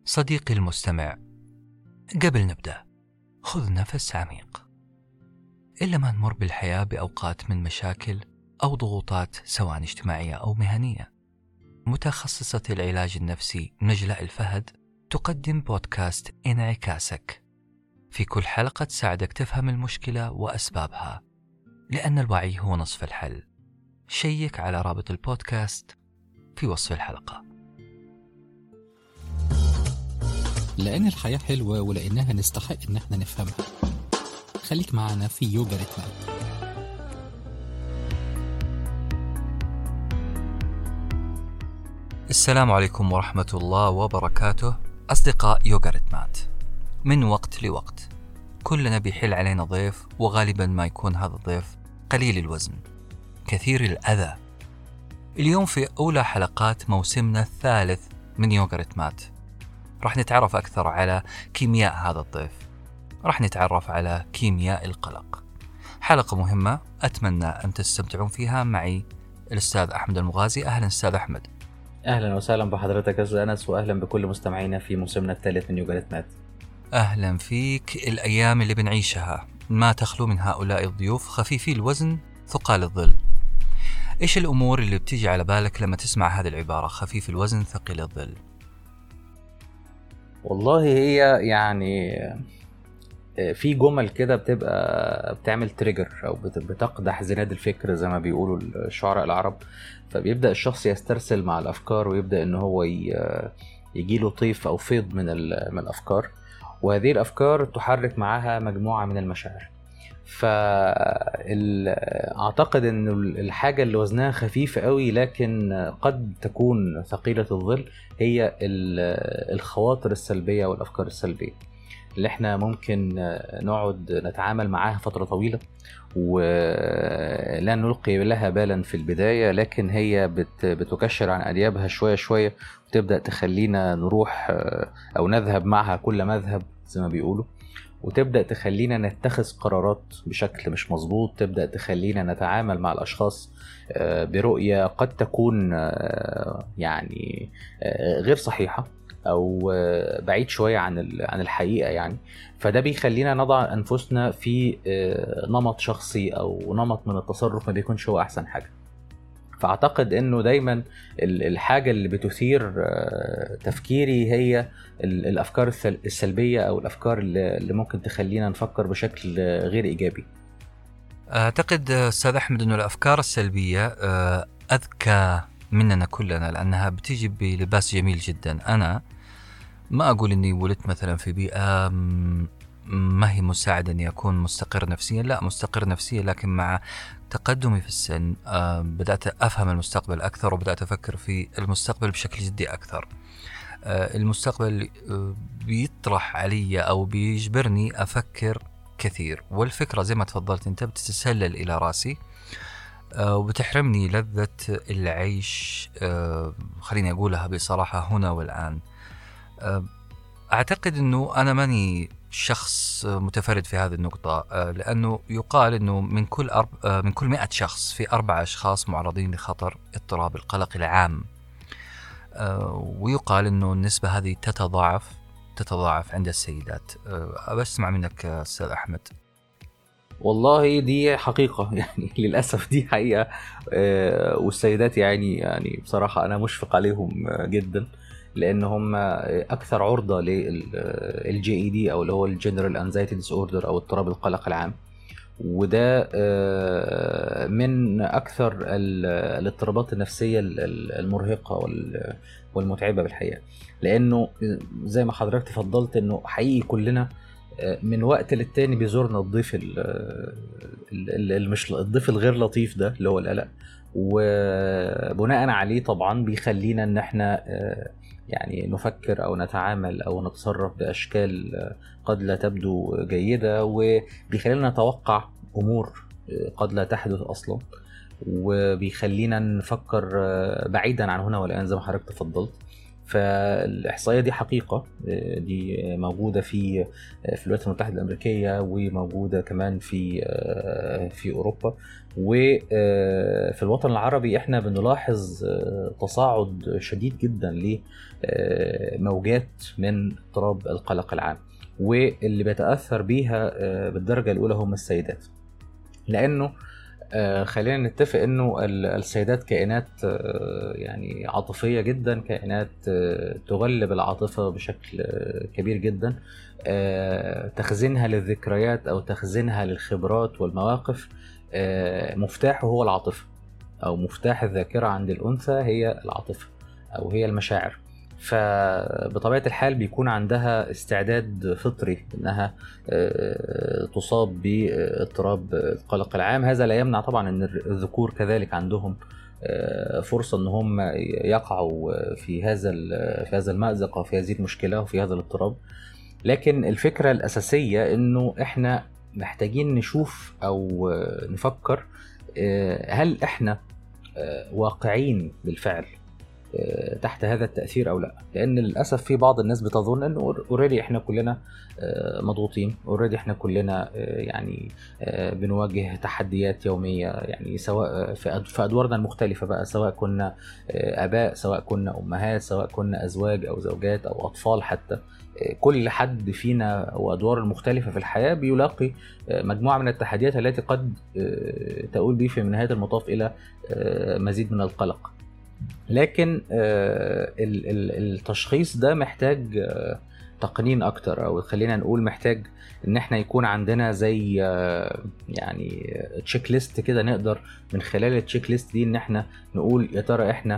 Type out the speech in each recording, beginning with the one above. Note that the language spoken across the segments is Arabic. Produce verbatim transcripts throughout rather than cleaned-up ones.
صديقي المستمع، قبل نبدأ خذ نفس عميق. إلا ما نمر بالحياة بأوقات من مشاكل أو ضغوطات سواء اجتماعية أو مهنية. متخصصة العلاج النفسي نجلاء الفهد تقدم بودكاست انعكاسك. في كل حلقة تساعدك تفهم المشكلة وأسبابها، لأن الوعي هو نصف الحل. شيك على رابط البودكاست في وصف الحلقة. لأن الحياة حلوة ولأنها نستحق إن احنا نفهمها. خليك معنا في يوجا ريتمات. السلام عليكم ورحمة الله وبركاته. أصدقاء يوجا ريتمات، من وقت لوقت كلنا بيحل علينا ضيف، وغالبا ما يكون هذا الضيف قليل الوزن كثير الأذى. اليوم في أولى حلقات موسمنا الثالث من يوجا ريتمات راح نتعرف أكثر على كيمياء هذا الضيف، راح نتعرف على كيمياء القلق. حلقة مهمة أتمنى أن تستمتعون فيها معي الأستاذ أحمد المغازي. أهلا أستاذ أحمد. أهلا وسهلا بحضرتك يا أستاذ أنس، وأهلا بكل مستمعينا في موسمنا الثالث من يوجا ريتمات. أهلا فيك. الأيام اللي بنعيشها ما تخلو من هؤلاء الضيوف خفيفي الوزن ثقال الظل. إيش الأمور اللي بتيجي على بالك لما تسمع هذه العبارة، خفيف الوزن ثقيل الظل؟ والله هي يعني في جمل كده بتبقى بتعمل تريجر أو بتقدح زناد الفكر زي ما بيقولوا الشعراء العرب، فبيبدأ الشخص يسترسل مع الأفكار ويبدأ إن هو يجيله طيف أو فيض من من الأفكار، وهذه الأفكار تحرك معها مجموعة من المشاعر. فأعتقد أن الحاجة اللي وزنها خفيف قوي لكن قد تكون ثقيلة الظل هي الخواطر السلبية والأفكار السلبية اللي احنا ممكن نقعد نتعامل معاها فترة طويلة ولا نلقي لها بالا في البداية، لكن هي بتكشر عن أديابها شوية شوية وتبدأ تخلينا نروح أو نذهب معها كل مذهب زي ما بيقولوا، وتبدأ تخلينا نتخذ قرارات بشكل مش مظبوط، تبدأ تخلينا نتعامل مع الأشخاص برؤية قد تكون يعني غير صحيحة أو بعيد شوية عن عن الحقيقة يعني. فده بيخلينا نضع أنفسنا في نمط شخصي أو نمط من التصرف ما بيكونش هو أحسن حاجة. فأعتقد أنه دايما الحاجة اللي بتثير تفكيري هي الأفكار السلبية أو الأفكار اللي ممكن تخلينا نفكر بشكل غير إيجابي. أعتقد أستاذ أحمد أنه الأفكار السلبية أذكى مننا كلنا، لأنها بتيجي بلباس جميل جدا. أنا ما أقول أني ولدت مثلا في بيئة ما هي مساعدة أن يكون مستقر نفسيا، لا مستقر نفسيا، لكن مع تقدمي في السن بدأت أفهم المستقبل أكثر وبدأت أفكر في المستقبل بشكل جدي أكثر. المستقبل بيطرح علي أو بيجبرني أفكر كثير، والفكرة زي ما تفضلت أنت بتتسلل إلى رأسي وبتحرمني لذة العيش، خليني أقولها بصراحة هنا والآن. أعتقد أنه أنا ماني شخص متفرد في هذه النقطة، لأنه يقال أنه من كل أرب... من كل مئة شخص في أربعة أشخاص معرضين لخطر اضطراب القلق العام، ويقال أنه النسبة هذه تتضاعف تتضاعف عند السيدات. أسمع منك أستاذ أحمد. والله دي حقيقة يعني للأسف دي حقيقة، والسيدات يعني يعني بصراحة أنا مشفق عليهم جدا، لأن هم أكثر عرضة للجي اي دي أو اللي هو الجنرال انزايتي ديس اوردر أو اضطراب القلق العام، وده من أكثر الاضطرابات النفسية المرهقة والمتعبة بالحقيقة، لأنه زي ما حضرتك تفضلت أنه حقيقي كلنا من وقت للتاني بيزورنا الضيف المش الضيف الغير لطيف ده اللي هو القلق، وبناء عليه طبعا بيخلينا ان احنا يعني نفكر او نتعامل او نتصرف باشكال قد لا تبدو جيدة، وبيخلينا نتوقع امور قد لا تحدث اصلا، وبيخلينا نفكر بعيدا عن هنا والآن زي ما حضرتك تفضلت. فالإحصائية دي حقيقة، دي موجودة في في الولايات المتحدة الأمريكية، وموجودة كمان في في أوروبا، وفي الوطن العربي احنا بنلاحظ تصاعد شديد جدا لموجات من اضطراب القلق العام، واللي بيتأثر بيها بالدرجة الأولى هم السيدات. لأنه خلينا نتفق انه السيدات كائنات يعني عاطفية جدا، كائنات تغلب العاطفة بشكل كبير جدا. تخزينها للذكريات او تخزينها للخبرات والمواقف مفتاحه هو العاطفة، او مفتاح الذاكرة عند الانثى هي العاطفة او هي المشاعر. فبطبيعة الحال بيكون عندها استعداد فطري انها تصاب باضطراب القلق العام. هذا لا يمنع طبعا ان الذكور كذلك عندهم فرصة ان هم يقعوا في هذا في هذا المأزق وفي هذه المشكلة وفي هذا الاضطراب. لكن الفكرة الأساسية انه احنا محتاجين نشوف او نفكر هل احنا واقعين بالفعل تحت هذا التأثير أو لا. لأن للأسف في بعض الناس بتظن أنه أوريدي إحنا كلنا مضغوطين، أوريدي إحنا كلنا يعني بنواجه تحديات يومية، يعني سواء في أدوارنا المختلفة بقى، سواء كنا آباء، سواء كنا أمهات، سواء كنا أزواج أو زوجات أو أطفال حتى. كل حد فينا وأدوار المختلفة في الحياة بيلاقي مجموعة من التحديات التي قد تؤول به في نهاية المطاف إلى مزيد من القلق. لكن التشخيص ده محتاج تقنين اكتر، او خلينا نقول محتاج ان احنا يكون عندنا زي يعني تشيك ليست كده، نقدر من خلال التشيك ليست دي ان احنا نقول يا ترى احنا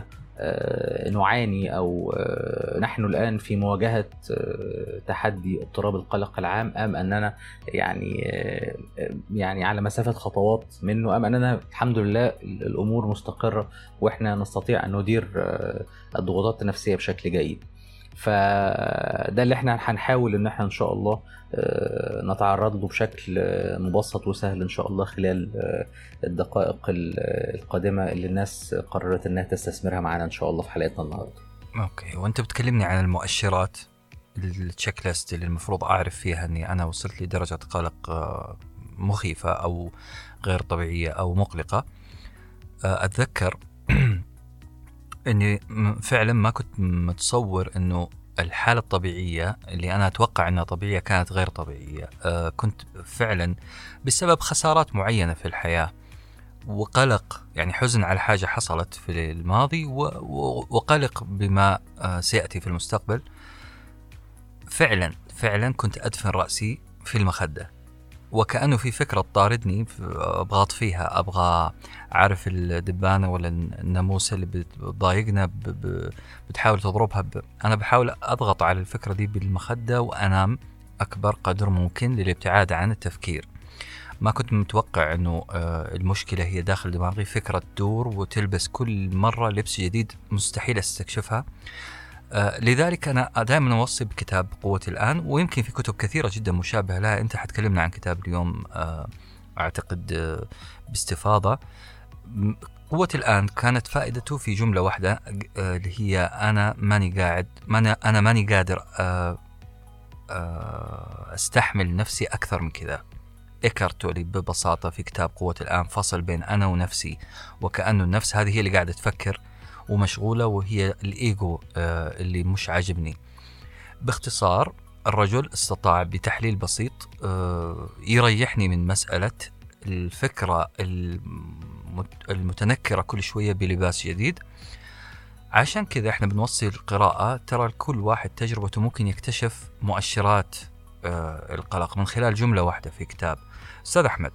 نعاني او نحن الان في مواجهة تحدي اضطراب القلق العام، ام اننا يعني يعني على مسافة خطوات منه، ام اننا الحمد لله الامور مستقرة واحنا نستطيع ان ندير الضغوطات النفسية بشكل جيد. فده اللي احنا هنحاول ان احنا ان شاء الله نتعرض له بشكل مبسط وسهل ان شاء الله خلال الدقائق القادمة اللي الناس قررت انها تستثمرها معنا ان شاء الله في حلقتنا النهارده. اوكي، وانت بتكلمني عن المؤشرات، التشيك ليست اللي المفروض اعرف فيها اني انا وصلت لدرجة قلق مخيفة او غير طبيعية او مقلقة. اتذكر اني فعلا ما كنت متصور انه الحالة الطبيعية اللي أنا أتوقع أنها طبيعية كانت غير طبيعية. آه كنت فعلا بسبب خسارات معينة في الحياة وقلق، يعني حزن على حاجة حصلت في الماضي وقلق بما آه سيأتي في المستقبل. فعلا فعلا كنت أدفن رأسي في المخدة، وكأنه في فكرة تطاردني أبغى أطفيها، أبغى أعرف الدبانة ولا الناموسة اللي بتضايقنا بتحاول تضربها ب... أنا بحاول أضغط على الفكرة دي بالمخدة وأنام أكبر قدر ممكن للابتعاد عن التفكير. ما كنت متوقع أنه المشكلة هي داخل دماغي، فكرة تدور وتلبس كل مرة لبس جديد مستحيل استكشفها. آه لذلك أنا دائما أوصي بكتاب قوة الآن، ويمكن في كتب كثيرة جدا مشابهة لها. أنت حتكلمنا عن كتاب اليوم آه أعتقد آه باستفاضة. قوة الآن كانت فائدته في جملة واحدة آه اللي هي أنا ماني قاعد أنا أنا ماني قادر آه آه أستحمل نفسي أكثر من كذا. إيكارت تولي ببساطة في كتاب قوة الآن فصل بين أنا ونفسي، وكأنه النفس هذه هي اللي قاعدة تفكر ومشغولة، وهي الإيجو آه اللي مش عاجبني. باختصار الرجل استطاع بتحليل بسيط آه يريحني من مسألة الفكرة المتنكرة كل شوية بلباس جديد. عشان كذا احنا بنوصي القراءة، ترى كل واحد تجربته ممكن يكتشف مؤشرات آه القلق من خلال جملة واحدة في كتاب. أستاذ أحمد،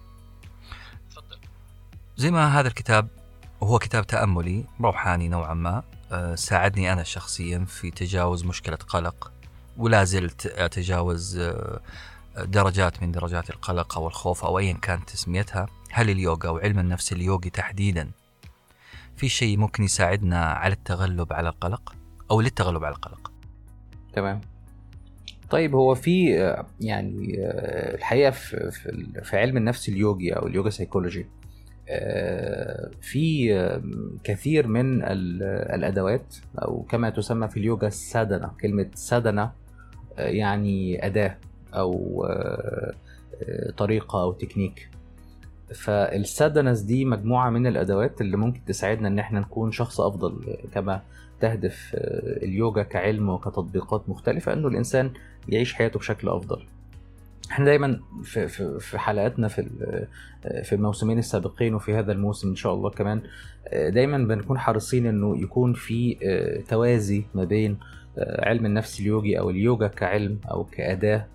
زي ما هذا الكتاب وهو كتاب تأملي روحاني نوعا ما، أه ساعدني أنا شخصيا في تجاوز مشكلة قلق، ولا زلت أتجاوز أه درجات من درجات القلق أو الخوف أو أيا كانت تسميتها. هل اليوغا أو علم النفس اليوغي تحديدا في شيء ممكن يساعدنا على التغلب على القلق أو للتغلب على القلق؟ تمام. طيب، هو في يعني الحقيقة في, في علم النفس اليوغي أو اليوغا سايكولوجي في كثير من الأدوات أو كما تسمى في اليوجا السادانا. كلمة سادانا يعني أداة أو طريقة أو تكنيك. فالساداناز دي مجموعة من الأدوات اللي ممكن تساعدنا إن احنا نكون شخص أفضل، كما تهدف اليوجا كعلم وكتطبيقات مختلفة إنه الإنسان يعيش حياته بشكل أفضل. احنا دايما في في حلقاتنا في في الموسمين السابقين وفي هذا الموسم ان شاء الله كمان دايما بنكون حريصين انه يكون في توازي ما بين علم النفس اليوجي او اليوجا كعلم او كأداة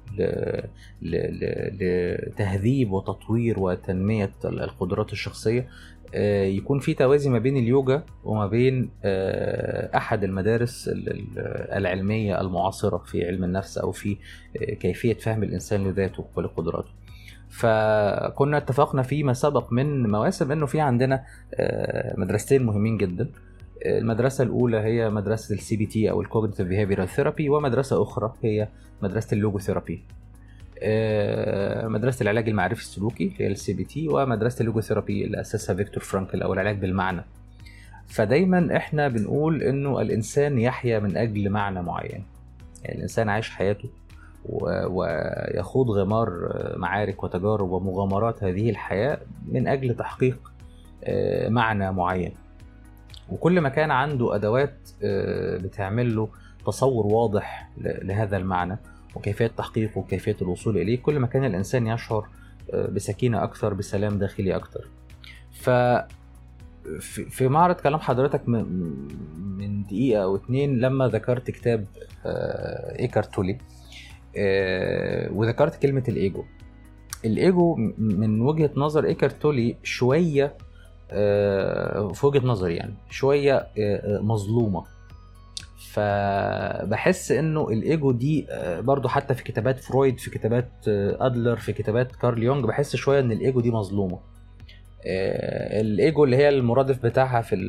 لتهذيب وتطوير وتنمية القدرات الشخصية. يكون في توازي ما بين اليوجا وما بين أحد المدارس العلمية المعاصرة في علم النفس أو في كيفية فهم الإنسان لذاته ولقدراته. فكنا اتفقنا فيما سبق من مواسم أنه في عندنا مدرستين مهمين جدا. المدرسة الأولى هي مدرسة السي بي تي أو الكوجنيتيف بيهافيرال ثيرابي، ومدرسة أخرى هي مدرسة اللوجوثيرابي، مدرسة العلاج المعرفي السلوكي هي السي بي تي، ومدرسة اللوجوثيرابي اللي أسسها فيكتور فرانكل أو العلاج بالمعنى. فدايما احنا بنقول إنه الإنسان يحيا من أجل معنى معين، يعني الإنسان عايش حياته ويخوض غمار معارك وتجارب ومغامرات هذه الحياة من أجل تحقيق معنى معين. وكل ما كان عنده أدوات بتعمل له تصور واضح لهذا المعنى وكيفية تحقيقه وكيفية الوصول إليه، كل ما كان الإنسان يشعر بسكينة أكثر، بسلام داخلي أكثر. ف في معرض كلام حضرتك من دقيقة أو اتنين لما ذكرت كتاب إيكارت تولي وذكرت كلمة الإيجو. الإيجو من وجهة نظر إيكارت تولي شوية، في وجهة نظري يعني شوية مظلومة. فبحس انه الايجو دي برضو حتى في كتابات فرويد، في كتابات ادلر، في كتابات كارل يونغ، بحس شوية ان الايجو دي مظلومة. الايجو اللي هي المرادف بتاعها في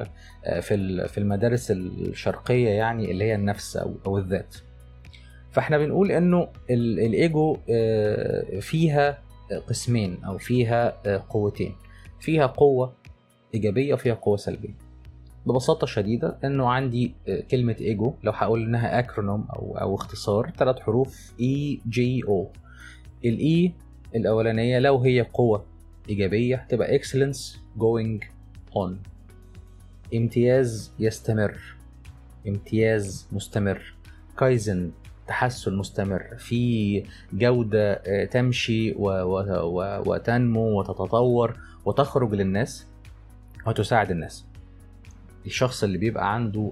في في المدارس الشرقية يعني اللي هي النفس او او الذات. فاحنا بنقول انه الايجو فيها قسمين او فيها قوتين، فيها قوة إيجابية وفيها قوة سلبية. ببساطة شديدة إنه عندي كلمة إيجو لو هقول إنها أكرونوم أو أو اختصار ثلاث حروف إي جي أو. الإي الأولانية لو هي قوة إيجابية هتبقى excellence going on، امتياز يستمر، امتياز مستمر، كايزن تحسن مستمر، في جودة تمشي وتنمو وتتطور وتخرج للناس وتساعد الناس. الشخص اللي بيبقى عنده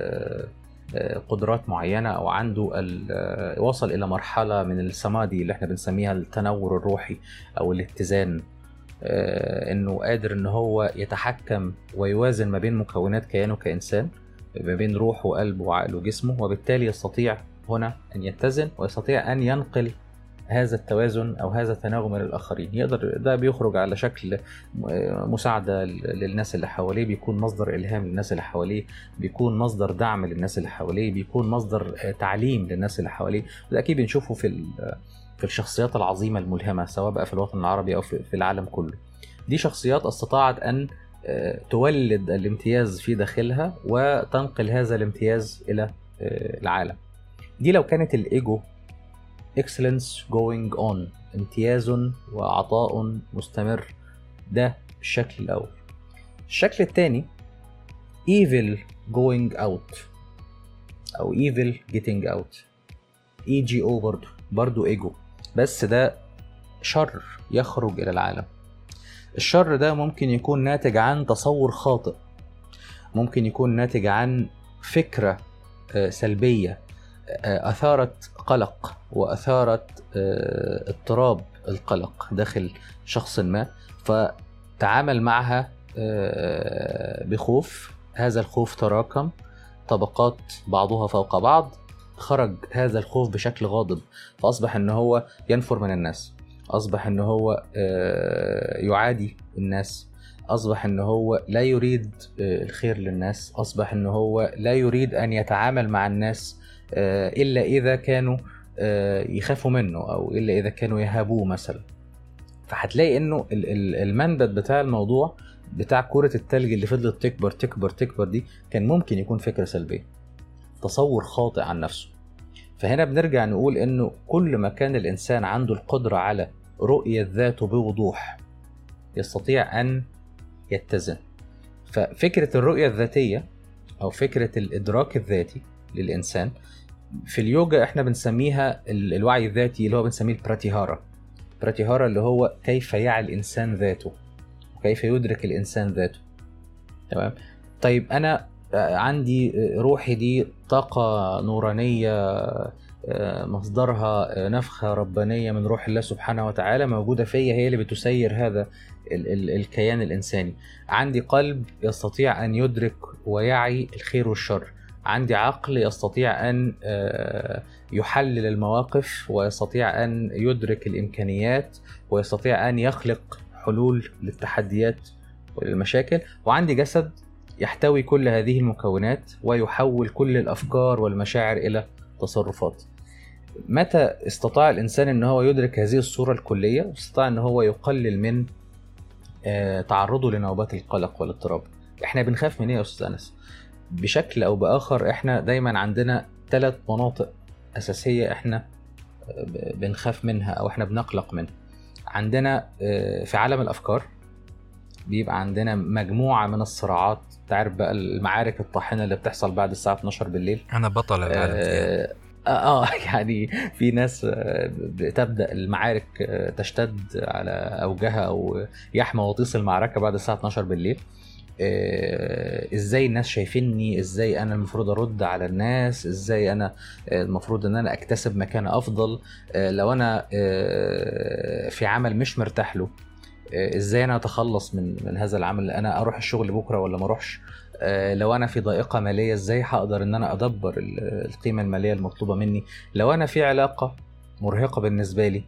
قدرات معينة أو عنده وصل إلى مرحلة من السمادي اللي احنا بنسميها التنور الروحي أو الاتزان، إنه قادر إن هو يتحكم ويوازن ما بين مكونات كيانه كإنسان، ما بين روحه وقلبه وعقله وجسمه، وبالتالي يستطيع هنا أن يتزن ويستطيع أن ينقل هذا التوازن أو هذا التناغم للآخرين. يقدر ده بيخرج على شكل مساعدة للناس اللي حواليه، بيكون مصدر إلهام للناس اللي حواليه، بيكون مصدر دعم للناس اللي حواليه، بيكون مصدر تعليم للناس اللي حواليه. ده أكيد بنشوفه في في الشخصيات العظيمة الملهمة سواء بقى في الوطن العربي أو في العالم كله. دي شخصيات استطاعت أن تولد الامتياز في داخلها وتنقل هذا الامتياز إلى العالم. دي لو كانت الإيجو excellence going on، امتياز وعطاء مستمر، ده الشكل الأول. الشكل الثاني evil going out أو evil getting out، إي جي أو برضو برضو إيجو، بس ده شر يخرج إلى العالم. الشر ده ممكن يكون ناتج عن تصور خاطئ، ممكن يكون ناتج عن فكرة سلبية أثارت قلق وأثارت اضطراب القلق داخل شخص ما، فتعامل معها بخوف. هذا الخوف تراكم طبقات بعضها فوق بعض، خرج هذا الخوف بشكل غاضب، فأصبح أنه هو ينفر من الناس، أصبح أنه هو يعادي الناس، أصبح أنه هو لا يريد الخير للناس، أصبح أنه هو لا يريد أن يتعامل مع الناس إلا إذا كانوا يخافوا منه أو إلا إذا كانوا يهابوه مثلا. فهتلاقي انه المنبت بتاع الموضوع بتاع كرة التلج اللي فضلت تكبر تكبر تكبر دي كان ممكن يكون فكرة سلبية، تصور خاطئ عن نفسه. فهنا بنرجع نقول انه كل ما كان الانسان عنده القدرة على رؤية ذاته بوضوح يستطيع ان يتزن. ففكرة الرؤية الذاتية او فكرة الادراك الذاتي للانسان في اليوجا احنا بنسميها الوعي الذاتي، اللي هو بنسميه البراتيهارا. براتيهارا اللي هو كيف يعي الانسان ذاته، كيف يدرك الانسان ذاته. تمام. طيب انا عندي روحي دي طاقة نورانية مصدرها نفخة ربانية من روح الله سبحانه وتعالى موجودة فيا، هي اللي بتسير هذا ال- ال- الكيان الإنساني. عندي قلب يستطيع أن يدرك ويعي الخير والشر، عندي عقل يستطيع أن يحلل المواقف ويستطيع أن يدرك الإمكانيات ويستطيع أن يخلق حلول للتحديات وللمشاكل، وعندي جسد يحتوي كل هذه المكونات ويحول كل الأفكار والمشاعر إلى تصرفات. متى استطاع الإنسان أن هو يدرك هذه الصورة الكلية، استطاع أن هو يقلل من تعرضه لنوبات القلق والاضطراب. احنا بنخاف من ايه يا أستاذ أنس؟ بشكل أو بآخر احنا دايما عندنا ثلاث مناطق أساسية احنا بنخاف منها أو احنا بنقلق منها. عندنا في عالم الأفكار بيبقى عندنا مجموعة من الصراعات، تعرف بقى المعارك الطاحنة اللي بتحصل بعد الساعة اتناشر بالليل. أنا بطل العالم آه, آه, آه يعني في ناس بتبدأ المعارك تشتد على أوجها أو يحمى وطيس المعركة بعد الساعة اتناشر بالليل. آه ازاي الناس شايفيني، ازاي انا المفروض ارد على الناس، ازاي انا المفروض ان انا اكتسب مكان افضل، آه لو انا آه في عمل مش مرتاح له ازاي انا اتخلص من من هذا العمل، انا اروح الشغل بكره ولا ما اروحش، لو انا في ضائقه ماليه ازاي هقدر ان انا ادبر القيمه الماليه المطلوبه مني، لو انا في علاقه مرهقه بالنسبه لي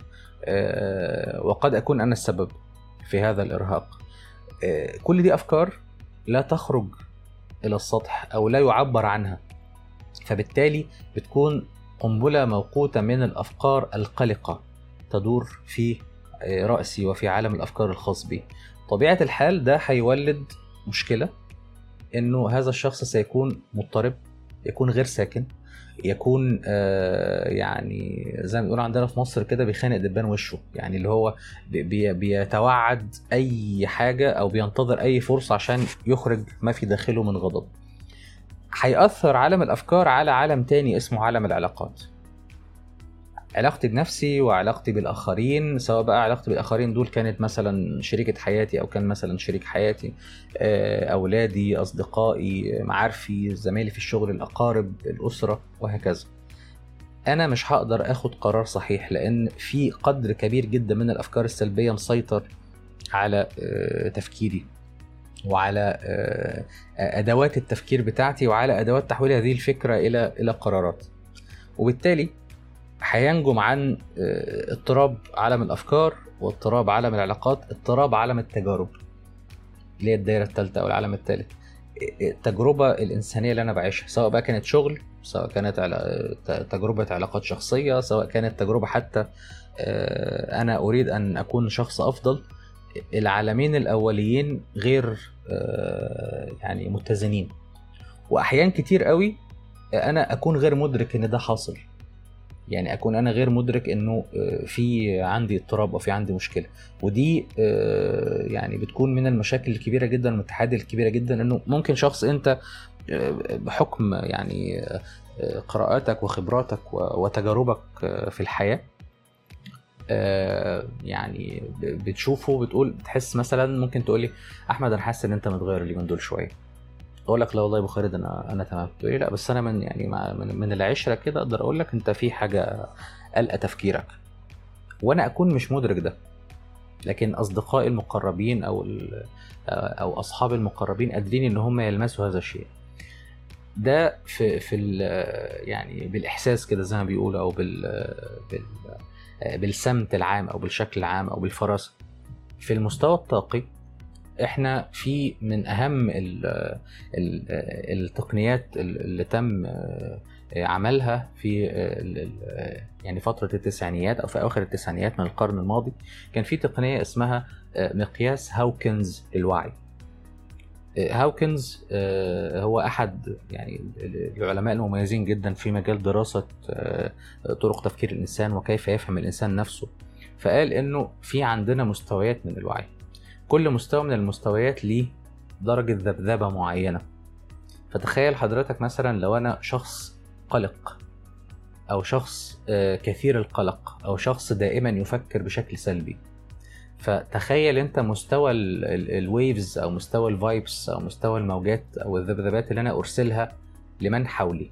وقد اكون انا السبب في هذا الارهاق. كل دي افكار لا تخرج الى السطح او لا يعبر عنها، فبالتالي بتكون قنبله موقوته من الافكار القلقه تدور في رأسي وفي عالم الأفكار الخاص بي. طبيعة الحال ده هيولد مشكلة، إنه هذا الشخص سيكون مضطرب، يكون غير ساكن، يكون آه يعني زي ما بنقول عندنا في مصر كده بيخانق دبان وشه، يعني اللي هو بي بيتوعد أي حاجة أو بينتظر أي فرصة عشان يخرج ما في داخله من غضب. هيأثر عالم الأفكار على عالم تاني اسمه عالم العلاقات. علاقتي بنفسي وعلاقتي بالآخرين، سواء بقى علاقتي بالآخرين دول كانت مثلا شريكة حياتي أو كان مثلا شريك حياتي، أولادي، أصدقائي، معارفي، زمايلي في الشغل، الأقارب، الأسرة وهكذا. أنا مش هقدر أخد قرار صحيح لأن في قدر كبير جدا من الأفكار السلبية مسيطر على تفكيري وعلى أدوات التفكير بتاعتي وعلى أدوات تحويل هذه الفكرة إلى إلى قرارات، وبالتالي هينجم عن اضطراب عالم الأفكار واضطراب عالم العلاقات، اضطراب عالم التجارب اللي هي الدائرة الثالثة أو العالم الثالث. التجربة الإنسانية اللي أنا بعيشها، سواء بقى كانت شغل، سواء كانت تجربة علاقات شخصية، سواء كانت تجربة حتى أنا أريد أن أكون شخص أفضل، العالمين الأوليين غير يعني متزنين، وأحيان كتير قوي أنا أكون غير مدرك إن ده حاصل، يعني أكون أنا غير مدرك إنه في عندي اضطراب أو في عندي مشكلة. ودي يعني بتكون من المشاكل الكبيرة جدا والمتحدي الكبيرة جدا، إنه ممكن شخص أنت بحكم يعني قراءاتك وخبراتك وتجاربك في الحياة يعني بتشوفه بتقول بتحس مثلا، ممكن تقولي أحمد أنا حاسس إن أنت متغير اليومين دول شوية، اقول لك لا والله يا ابو خالد انا انا تمام، تقول لي لا بس انا من يعني من, من العشره كده اقدر اقول لك انت في حاجه قلقه تفكيرك، وانا اكون مش مدرك ده، لكن اصدقائي المقربين او او اصحابي المقربين قادرين ان هم يلمسوا هذا الشيء. ده في في يعني بالاحساس كده زي ما بيقولوا، او بال, بال بالسمت العام او بالشكل العام او بالفراسه. في المستوى الطاقي احنا في من اهم ال ال التقنيات اللي تم عملها في يعني فترة التسعينيات او في اواخر التسعينيات من القرن الماضي، كان في تقنية اسمها مقياس هاوكنز للوعي. هاوكنز هو احد يعني العلماء المميزين جدا في مجال دراسة طرق تفكير الانسان وكيف يفهم الانسان نفسه. فقال انه في عندنا مستويات من الوعي، كل مستوى من المستويات ليه درجة ذبذبة معينة. فتخيل حضرتك مثلا لو انا شخص قلق او شخص كثير القلق او شخص دائما يفكر بشكل سلبي، فتخيل انت مستوى الويفز او مستوى الفايبس او مستوى الموجات او الذبذبات اللي انا ارسلها لمن حولي.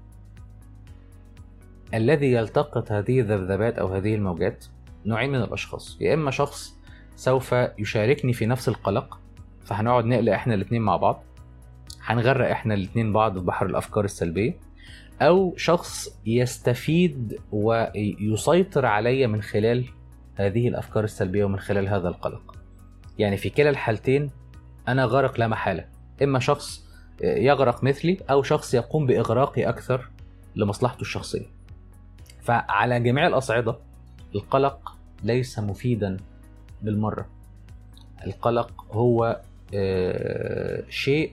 الذي يلتقط هذه الذبذبات او هذه الموجات نوعين من الاشخاص، يا اما شخص سوف يشاركني في نفس القلق فهنقعد نقلق احنا الاثنين مع بعض، هنغرق احنا الاثنين بعض في بحر الافكار السلبيه، او شخص يستفيد ويسيطر علي من خلال هذه الافكار السلبيه ومن خلال هذا القلق. يعني في كلا الحالتين انا غرق لا محاله، اما شخص يغرق مثلي او شخص يقوم باغراقي اكثر لمصلحته الشخصيه. فعلى جميع الاصعده القلق ليس مفيدا بالمره. القلق هو آه شيء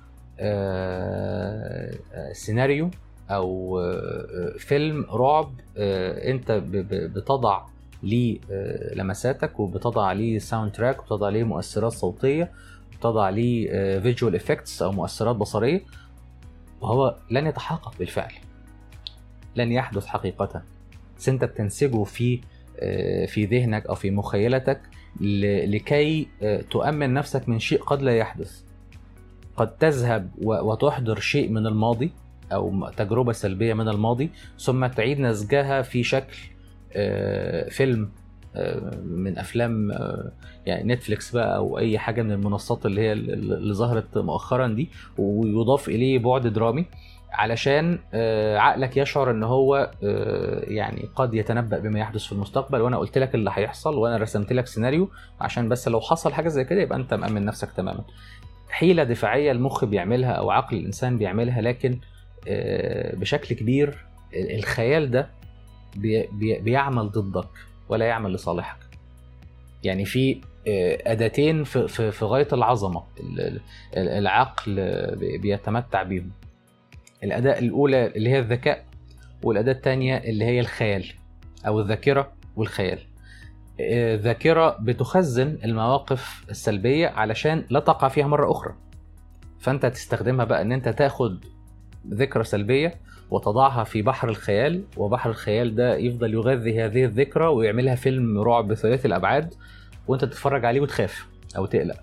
آه سيناريو او آه فيلم رعب آه انت بتضع ليه لمساتك وبتضع ليه ساوند تراك وبتضع ليه مؤثرات صوتيه وبتضع ليه فيجوال افكتس او مؤثرات بصريه، وهو لن يتحقق بالفعل، لن يحدث حقيقه، بس انت بتنسجه في في ذهنك او في مخيلتك لكي تؤمن نفسك من شيء قد لا يحدث. قد تذهب وتحضر شيء من الماضي او تجربه سلبيه من الماضي ثم تعيد نسجها في شكل فيلم من افلام يعني نتفليكس بقى او اي حاجه من المنصات اللي هي اللي ظهرت مؤخرا دي، ويضاف اليه بعد درامي علشان عقلك يشعر ان هو يعني قد يتنبأ بما يحدث في المستقبل، وانا قلت لك اللي هيحصل وانا رسمت لك سيناريو عشان بس لو حصل حاجه زي كده يبقى انت مأمن نفسك تماما. حيله دفاعيه المخ بيعملها او عقل الانسان بيعملها، لكن بشكل كبير الخيال ده بي بي بيعمل ضدك ولا يعمل لصالحك. يعني في أداتين في, في, في غاية العظمة العقل بيتمتع بيهم. الأداة الأولى اللي هي الذكاء، والأداة الثانية اللي هي الخيال أو الذاكرة والخيال. الذاكرة بتخزن المواقف السلبية علشان لا تقع فيها مرة أخرى، فأنت تستخدمها بقى أن أنت تاخد ذكرى سلبية وتضعها في بحر الخيال، وبحر الخيال ده يفضل يغذي هذه الذكرى ويعملها فيلم رعب ثلاثي الأبعاد وانت تتفرج عليه وتخاف او تقلق.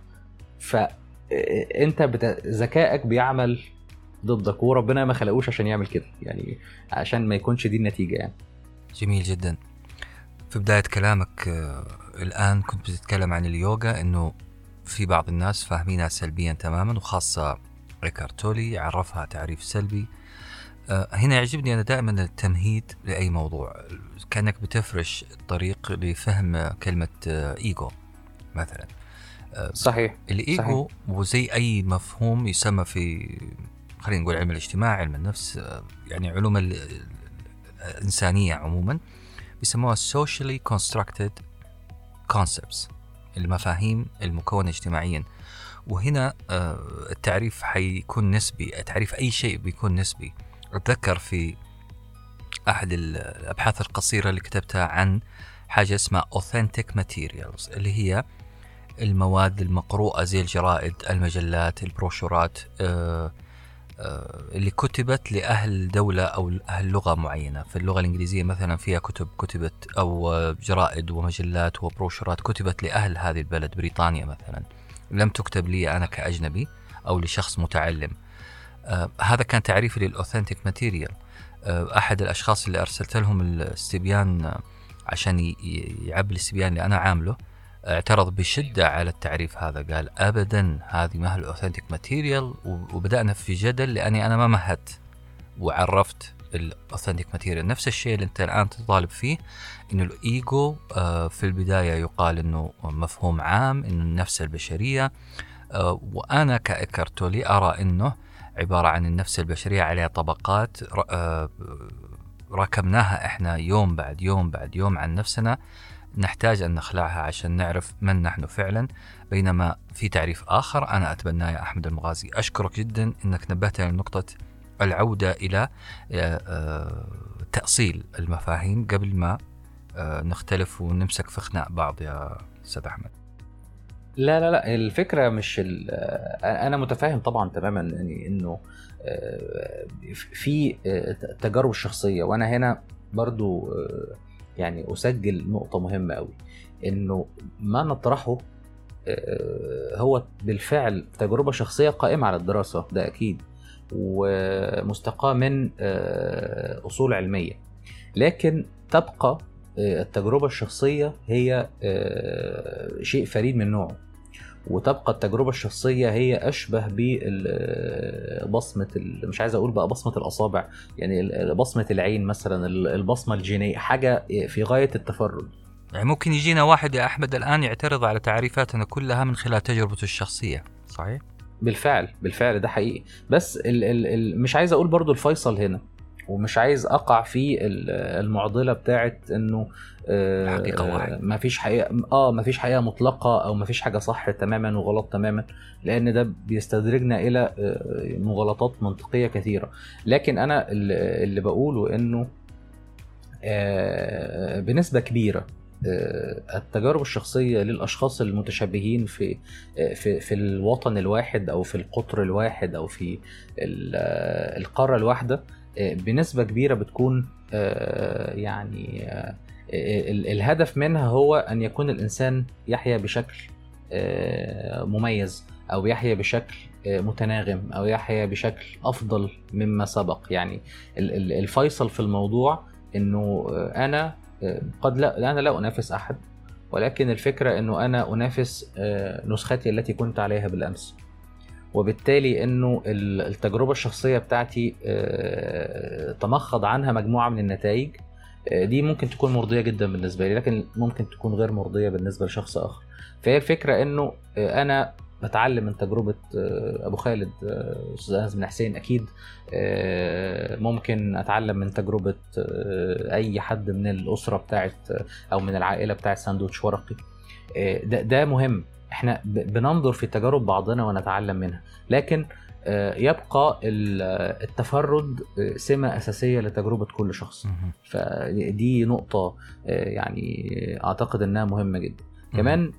فانت بت... ذكائك بيعمل ضدك، وربنا ما خلقوش عشان يعمل كده، يعني عشان ما يكونش دي النتيجة. يعني جميل جدا. في بداية كلامك الآن كنت بتتكلم عن اليوغا، انه في بعض الناس فاهمينها سلبيا تماما، وخاصة ريكارد تولي عرفها تعريف سلبي. هنا يعجبني أنا دائما التمهيد لأي موضوع، كأنك بتفرش الطريق لفهم كلمة إيجو مثلا. صحيح. الإيجو وزي أي مفهوم يسمى في خلينا نقول علم الاجتماع، علم النفس، يعني علوم الإنسانية عموما بيسموها socially constructed concepts، المفاهيم المكونة اجتماعيا. وهنا التعريف حيكون نسبي، تعريف أي شيء بيكون نسبي. أتذكر في أحد الأبحاث القصيرة اللي كتبتها عن حاجة اسمها authentic materials، اللي هي المواد المقروءة زي الجرائد، المجلات، البروشورات اللي كتبت لأهل دولة أو أهل لغة معينة. في اللغة الإنجليزية مثلا فيها كتب كتبت أو جرائد ومجلات وبروشورات كتبت لأهل هذه البلد، بريطانيا مثلا، لم تكتب لي أنا كأجنبي أو لشخص متعلم. آه هذا كان تعريفي للأوثنتيك ماتيريال. آه أحد الأشخاص اللي أرسلت لهم الاستبيان آه عشان يعبي الاستبيان اللي أنا عامله اعترض بشدة على التعريف هذا، قال أبدا هذه ما هي الأوثنتيك ماتيريال، وبدأنا في جدل لأني أنا ما مهدت وعرفت الاوثنتيك ماتيريال. نفس الشيء اللي انت الان تطالب فيه، انه الايجو في البدايه يقال انه مفهوم عام، انه النفس البشريه، وانا كإيكارت ارى انه عباره عن النفس البشريه عليها طبقات ركبناها احنا يوم بعد يوم بعد يوم عن نفسنا، نحتاج أن نخلعها عشان نعرف من نحن فعلا. بينما في تعريف آخر أنا أتبناه يا أحمد المغازي. أشكرك جدا أنك نبهتني لنقطة العودة إلى تأصيل المفاهيم قبل ما نختلف ونمسك في خناق بعض يا أستاذ أحمد. لا لا لا الفكرة مش أنا متفاهم طبعا تماما يعني إنه في تجارب الشخصية، وأنا هنا برضو يعني أسجل نقطة مهمة قوي، إنه ما نطرحه هو بالفعل تجربة شخصية قائمة على الدراسة، ده أكيد، ومستقاة من أصول علمية، لكن تبقى التجربة الشخصية هي شيء فريد من نوعه، وتبقى التجربة الشخصية هي أشبه ببصمة، مش عايز أقول بقى بصمة الأصابع، يعني بصمة العين مثلا، البصمة الجينية، حاجة في غاية التفرد. يعني ممكن يجينا واحد يا أحمد الآن يعترض على تعريفاتنا كلها من خلال تجربته الشخصية، صحيح؟ بالفعل بالفعل ده حقيقي، بس ال ال ال مش عايز أقول برضو الفيصل هنا، ومش عايز أقع في المعضلة بتاعت إنه الحقيقة واحد، ما فيش حقيقة آه ما فيش حقيقة مطلقة، أو ما فيش حاجة صح تماما وغلط تماما، لأن ده بيستدرجنا إلى مغالطات منطقية كثيرة. لكن أنا اللي بقوله إنه بنسبة كبيرة التجارب الشخصية للأشخاص المتشابهين في في في الوطن الواحد أو في القطر الواحد أو في القارة الواحدة بنسبة كبيرة بتكون يعني الهدف منها هو أن يكون الإنسان يحيا بشكل مميز، أو يحيا بشكل متناغم، أو يحيا بشكل أفضل مما سبق. يعني الفيصل في الموضوع إنه أنا قد لا أنا لا أنافس أحد، ولكن الفكرة إنه أنا أنافس نسختي التي كنت عليها بالأمس، وبالتالي إنه التجربة الشخصية بتاعتي تمخض عنها مجموعة من النتائج، دي ممكن تكون مرضية جدا بالنسبة لي، لكن ممكن تكون غير مرضية بالنسبة لشخص آخر. فهي الفكرة إنه أنا بتعلم من تجربة أبو خالد أستاذ أنس بن حسين، أكيد ممكن أتعلم من تجربة أي حد من الأسرة بتاعت أو من العائلة بتاعت ساندوتش ورقي. ده, ده مهم، إحنا بننظر في تجارب بعضنا ونتعلم منها، لكن يبقى التفرد سمة أساسية لتجربة كل شخص. فدي نقطة يعني أعتقد أنها مهمة جدا. كمان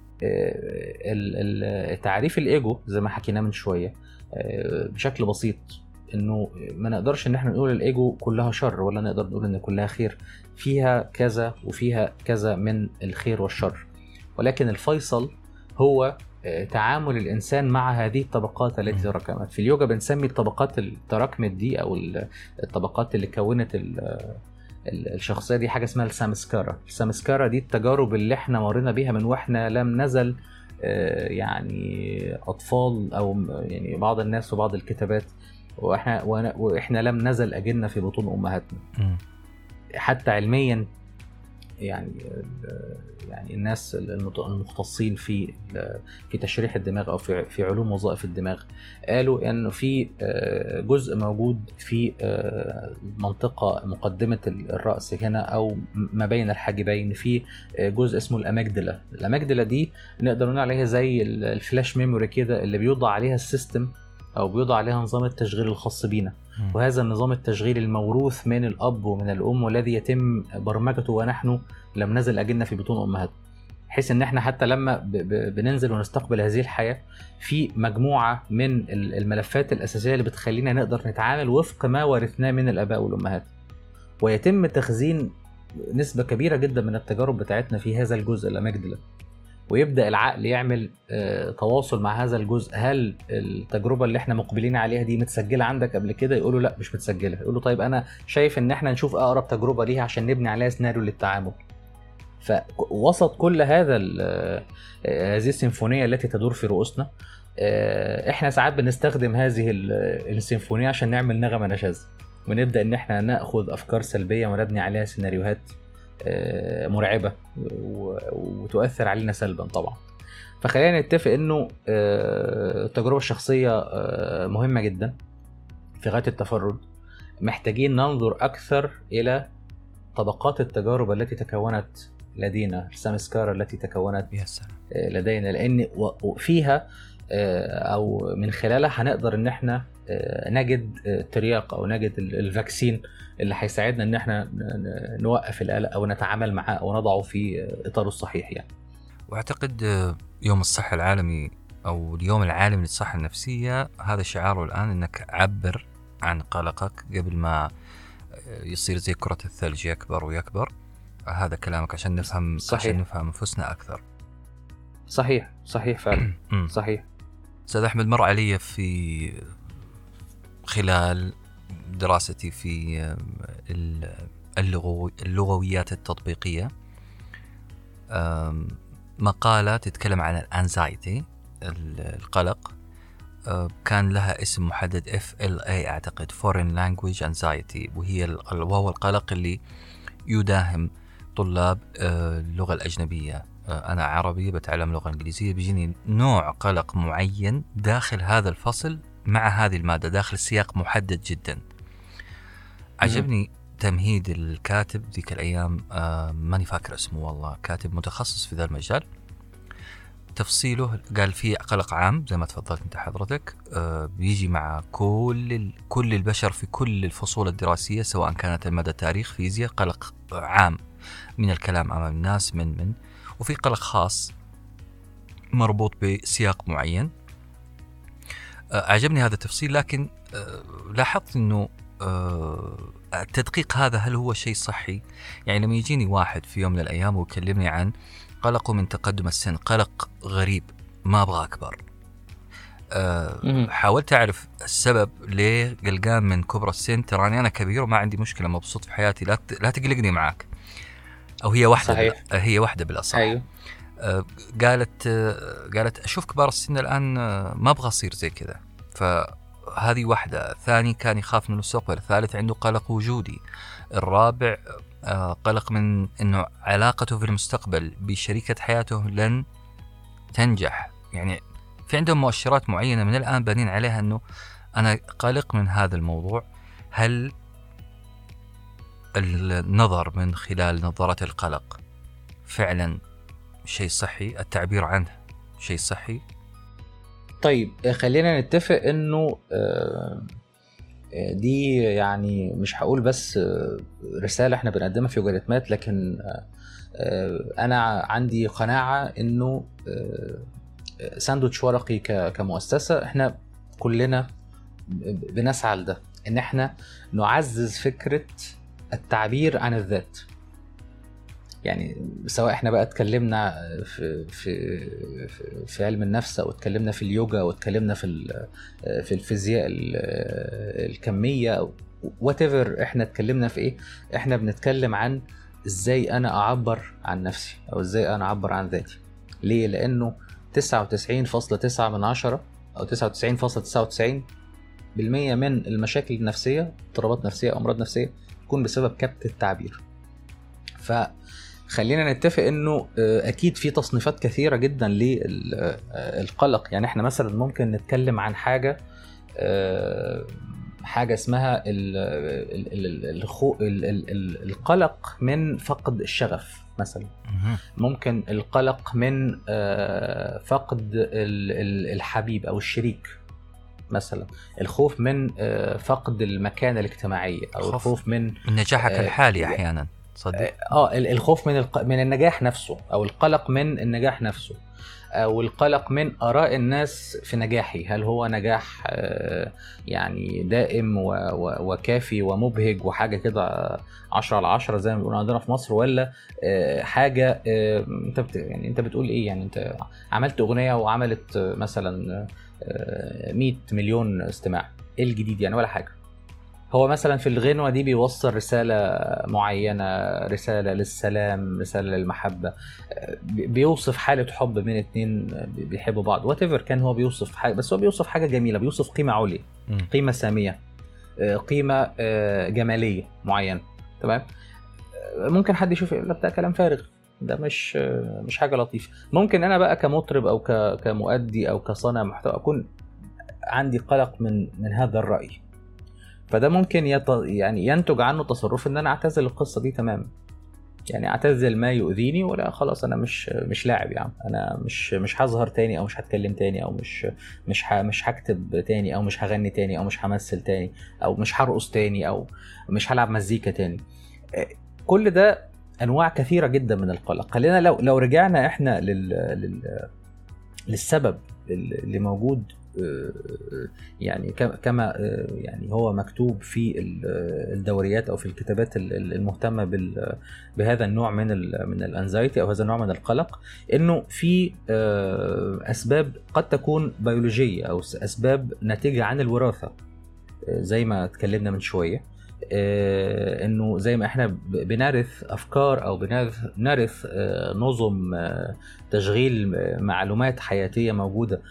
تعريف الإيجو زي ما حكينا من شوية بشكل بسيط، إنه ما نقدرش إن احنا نقول الإيجو كلها شر، ولا نقدر نقول إن كلها خير، فيها كذا وفيها كذا من الخير والشر، ولكن الفيصل هو تعامل الإنسان مع هذه الطبقات التي تراكمت. في اليوجا بنسمي الطبقات اللي تراكمت دي أو الطبقات اللي كونت الشخصية دي حاجة اسمها السامسكارا. السامسكارا دي التجارب اللي احنا مرينا بيها من واحنا لم نزل يعني أطفال، أو يعني بعض الناس وبعض الكتابات واحنا, وإحنا لم نزل أجلنا في بطون أمهاتنا. حتى علميا يعني يعني الناس المختصين في في تشريح الدماغ او في في علوم وظائف الدماغ قالوا انه في جزء موجود في منطقه مقدمه الراس هنا او ما بين الحاجبين، في جزء اسمه الاماجدلا. الاماجدلا دي نقدر نقول عليها زي الفلاش ميموري كده، اللي بيوضع عليها السيستم او بيوضع عليها نظام التشغيل الخاص بينا. وهذا النظام التشغيل الموروث من الاب ومن الام، والذي يتم برمجته ونحن لم نزل اجلنا في بطون امهاتنا، بحيث ان احنا حتى لما ب ب بننزل ونستقبل هذه الحياه في مجموعه من الملفات الاساسيه اللي بتخلينا نقدر نتعامل وفق ما ورثناه من الاباء والامهات، ويتم تخزين نسبه كبيره جدا من التجارب بتاعتنا في هذا الجزء الاماجدلا، ويبدأ العقل يعمل تواصل مع هذا الجزء. هل التجربة اللي احنا مقبلين عليها دي متسجلة عندك قبل كده؟ يقولوا لا مش متسجلة. يقولوا طيب انا شايف ان احنا نشوف اقرب تجربة ليها عشان نبني عليها سيناريو للتعامل. فوسط كل هذا هذه السيمفونية التي تدور في رؤوسنا، احنا ساعات بنستخدم هذه السيمفونية عشان نعمل نغمة نشاز، ونبدا ان احنا ناخذ افكار سلبيه ونبني عليها سيناريوهات مرعبه وتؤثر علينا سلبا طبعا. فخلينا نتفق انه التجربه الشخصيه مهمه جدا في غايه التفرد. محتاجين ننظر اكثر الى طبقات التجارب التي تكونت لدينا، السمسكارة التي تكونت لدينا، لان فيها او من خلالها هنقدر ان احنا نجد ترياق او نجد الفاكسين اللي هيساعدنا ان احنا نوقف القلق او نتعامل معاه او نضعه في اطاره الصحيح يعني. واعتقد يوم الصحة العالمي او اليوم العالمي للصحة النفسية هذا شعاره الان، انك عبر عن قلقك قبل ما يصير زي كرة الثلج يكبر ويكبر. هذا كلامك عشان نفهم صحيح. عشان نفهم انفسنا اكثر. صحيح صحيح فعلا صحيح. أستاذ أحمد، مر علي في خلال دراستي في اللغويات التطبيقية مقالة تتكلم عن الانزايتي، القلق، كان لها اسم محدد إف إل إيه أعتقد Foreign Language Anxiety، وهي وهو القلق اللي يداهم طلاب اللغة الأجنبية. أنا عربي بتعلم لغة إنجليزية، بيجيني نوع قلق معين داخل هذا الفصل مع هذه المادة داخل سياق محدد جدا. عجبني تمهيد الكاتب ذيك الأيام، ماني فاكر اسمه والله، كاتب متخصص في ذا المجال. تفصيله قال فيه قلق عام زي ما تفضلت انت حضرتك، بيجي مع كل كل البشر في كل الفصول الدراسية سواء كانت المادة تاريخ فيزياء، قلق عام من الكلام أمام الناس، من من وفي قلق خاص مربوط بسياق معين. أعجبني هذا التفصيل، لكن لاحظت أنه التدقيق هذا هل هو شيء صحي؟ يعني لما يجيني واحد في يوم من الأيام ويكلمني عن قلقه من تقدم السن، قلق غريب ما أبغى أكبر، أه حاولت أعرف السبب ليه قلقان من كبر السن، تراني أنا كبير وما عندي مشكلة، مبسوط في حياتي، لا لا تقلقني معاك. أو هي واحدة صحيح. بال... هي واحدة بالأصح. أيوه. أه قالت أه قالت أشوف كبار السن الآن أه ما أبغى أصير زي كذا. فهذه واحدة. ثاني كان يخاف من المستقبل. ثالث عنده قلق وجودي. الرابع أه قلق من إنه علاقته في المستقبل بشريكة حياته لن تنجح. يعني في عندهم مؤشرات معينة من الآن بنين عليها أنه أنا قلق من هذا الموضوع. هل النظر من خلال نظرة القلق فعلا شيء صحي؟ التعبير عنه شيء صحي؟ طيب خلينا نتفق أنه دي يعني مش هقول بس رسالة احنا بنقدمها في يوجاريتمات، لكن أنا عندي قناعة أنه ساندويتش ورقي كمؤسسة احنا كلنا بنسعى لده، ان احنا نعزز فكرة التعبير عن الذات. يعني سواء احنا بقى اتكلمنا في في في علم النفس او اتكلمنا في اليوجا او اتكلمنا في في الفيزياء الكمية او whatever احنا اتكلمنا في ايه، احنا بنتكلم عن ازاي انا اعبر عن نفسي او ازاي انا اعبر عن ذاتي. ليه؟ لانه تسعة وتسعين فاصلة تسعة من عشرة أو تسعة وتسعين فاصلة تسعة وتسعين بالمية من المشاكل النفسية، اضطرابات نفسية أو أمراض نفسية، تكون بسبب كبت التعبير. فخلينا نتفق إنه أكيد في تصنيفات كثيرة جدا للقلق. يعني إحنا مثلا ممكن نتكلم عن حاجة حاجة اسمها القلق من فقد الشغف مثلا. ممكن القلق من فقد الحبيب أو الشريك مثلا. الخوف من فقد المكانة الاجتماعية أو خوف الخوف من نجاحك الحالي أحيانا. صدق. آه الخوف من الق... من النجاح نفسه، أو القلق من النجاح نفسه، أو القلق من آراء الناس في نجاحي. هل هو نجاح يعني دائم وكافي ومبهج وحاجة كده عشرة على عشرة زي ما بيقولوا عندنا في مصر، ولا حاجة انت بت... يعني انت بتقول ايه؟ يعني انت عملت اغنية وعملت مثلا مية مليون استماع، ايه الجديد يعني؟ ولا حاجة. هو مثلا في الغنوة دي بيوصل رسالة معينة، رسالة للسلام، رسالة للمحبة، بيوصف حالة حب من اتنين بيحبوا بعض، whatever كان هو بيوصف حاجة، بس هو بيوصف حاجة جميلة، بيوصف قيمة عليا، قيمة سامية. قيمه جماليه معينه. تمام. ممكن حد يشوف يقول ده كلام فارغ، ده مش مش حاجه لطيفه. ممكن انا بقى كمطرب او كمؤدي او كصانع محتوى اكون عندي قلق من من هذا الراي، فده ممكن يط... يعني ينتج عنه تصرف ان انا اعتزل القصه دي تماما. يعني اعتزل ما يؤذيني، ولا خلاص انا مش مش لاعب يعني، انا مش مش هظهر تاني او مش هتكلم تاني او مش مش ح... مش هكتب تاني او مش هغني تاني او مش همثل تاني او مش هرقص تاني او مش هلعب مزيكا تاني. كل ده انواع كثيره جدا من القلق. خلينا لو لو رجعنا احنا لل... لل... للسبب اللي موجود يعني كما يعني هو مكتوب في الدوريات او في الكتابات المهتمه بهذا النوع من من الانزايتي او هذا النوع من القلق، انه في اسباب قد تكون بيولوجيه او اسباب ناتجه عن الوراثه زي ما اتكلمنا من شويه، انه زي ما احنا بنرث افكار او بنرث نظم تشغيل معلومات حياتيه موجوده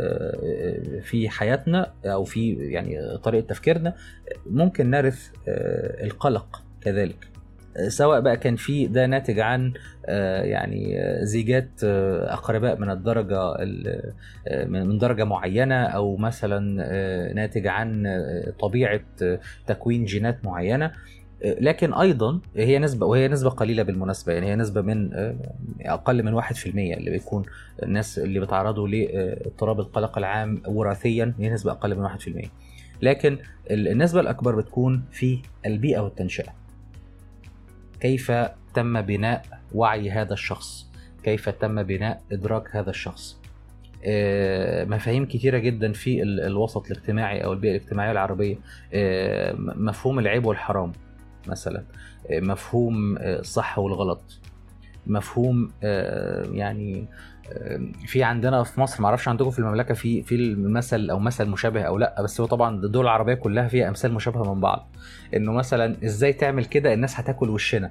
في حياتنا او في يعني طريقه تفكيرنا، ممكن نرث القلق كذلك، سواء بقى كان في ده ناتج عن يعني زيجات أقرباء من الدرجة من درجة معينة، أو مثلا ناتج عن طبيعة تكوين جينات معينة. لكن أيضا هي نسبة، وهي نسبة قليلة بالمناسبة، يعني هي نسبة من أقل من واحد في المية اللي بيكون الناس اللي بيتعرضوا لاضطراب القلق العام وراثيا، هي نسبة أقل من واحد في المية. لكن النسبة الأكبر بتكون في البيئة والتنشئة. كيف تم بناء وعي هذا الشخص، كيف تم بناء إدراك هذا الشخص. مفاهيم كتيرة جدا في الوسط الاجتماعي أو البيئة الاجتماعية العربية، مفهوم العيب والحرام مثلا، مفهوم الصح والغلط، مفهوم يعني في عندنا في مصر، معرفش عندكم في المملكة في في المثل أو مثل مشابه أو لأ، بس هو طبعا الدول العربية كلها فيها أمثال مشابهة من بعض. إنه مثلا إزاي تعمل كده الناس هتاكل وشنا.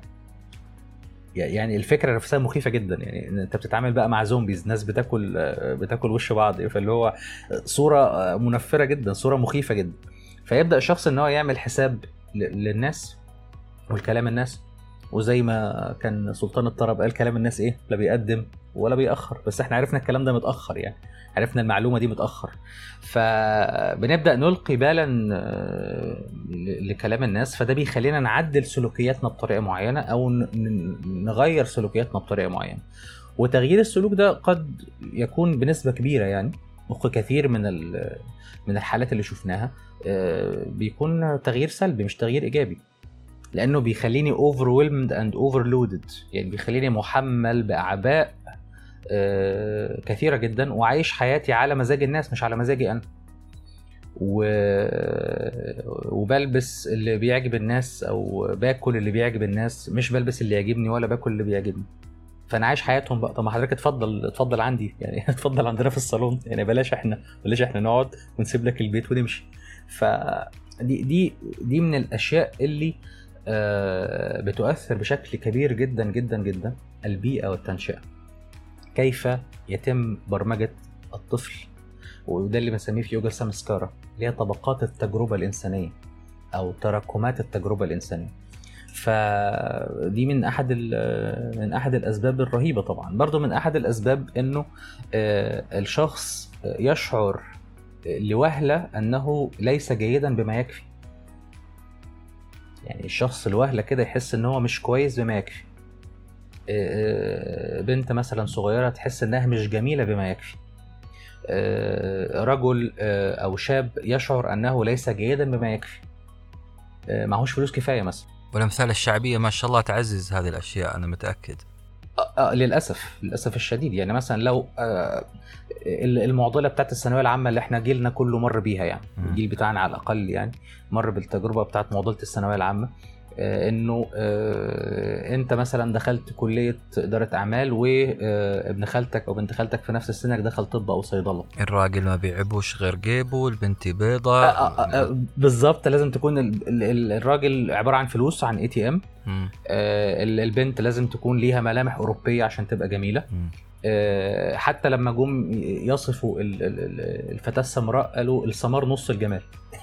يعني الفكرة نفسها مخيفة جدا، يعني إن أنت بتتعامل بقى مع زومبيز، ناس بتاكل بتاكل وش بعض، فاللي هو صورة منفرة جدا، صورة مخيفة جدا. فيبدأ الشخص إن هو يعمل حساب للناس والكلام الناس، وزي ما كان سلطان الطرب قال كلام الناس ايه، لا بيقدم ولا بيأخر. بس احنا عرفنا الكلام ده متأخر، يعني عرفنا المعلومة دي متأخر، فبنبدأ نلقي بالا لكلام الناس، فده بيخلينا نعدل سلوكياتنا بطريقة معينة او نغير سلوكياتنا بطريقة معينة. وتغيير السلوك ده قد يكون بنسبة كبيرة، يعني كثير من من الحالات اللي شفناها بيكون تغيير سلبي مش تغيير إيجابي، لأنه بيخليني overwhelmed and overloaded، يعني بيخليني محمل بأعباء آه كثيرة جدا، وعايش حياتي على مزاج الناس مش على مزاجي أنا، و... وبلبس اللي بيعجب الناس أو باكل اللي بيعجب الناس، مش بلبس اللي يعجبني ولا باكل اللي بيعجبني. فأنا عايش حياتهم بقى. طب ما حضرتك اتفضل اتفضل عندي، يعني اتفضل عندنا في الصالون، يعني بلاش احنا بلاش احنا نقعد ونسيب لك البيت ونمشي. فدي دي دي من الأشياء اللي بتؤثر بشكل كبير جدا جدا جدا. البيئة والتنشئة، كيف يتم برمجة الطفل، وده اللي بنسميه في يوجا سامسكارا، اللي هي طبقات التجربة الإنسانية أو تراكمات التجربة الإنسانية. فدي من أحد من أحد الأسباب الرهيبة. طبعا برضو من أحد الأسباب إنه الشخص يشعر لوهلة أنه ليس جيدا بما يكفي. يعني الشخص الوهلة كده يحس ان هو مش كويس بما يكفي. بنت مثلا صغيرة تحس انها مش جميلة بما يكفي. رجل او شاب يشعر انه ليس جيدا بما يكفي، معهوش فلوس كفاية مثلا. والامثال الشعبية ما شاء الله تعزز هذه الاشياء، انا متأكد. آه للأسف للأسف الشديد. يعني مثلا لو آه المعضلة بتاعت الثانوية العامة اللي احنا جيلنا كله مر بيها، يعني الجيل بتاعنا على الأقل يعني مر بالتجربة بتاعت معضلة الثانوية العامة، آه انه آه انت مثلا دخلت كلية إدارة أعمال، وابن خالتك أو بنت خالتك في نفس السنة دخل طب أو صيدلة. الراجل ما بيعبوش غير جيبه، البنت بيضة. آه آه آه بالظبط، لازم تكون الراجل عبارة عن فلوس، عن اي تي ام. آه البنت لازم تكون ليها ملامح أوروبية عشان تبقى جميلة. آه حتى لما جم يصفوا الفتاة السمراء قالوا السمار نص الجمال.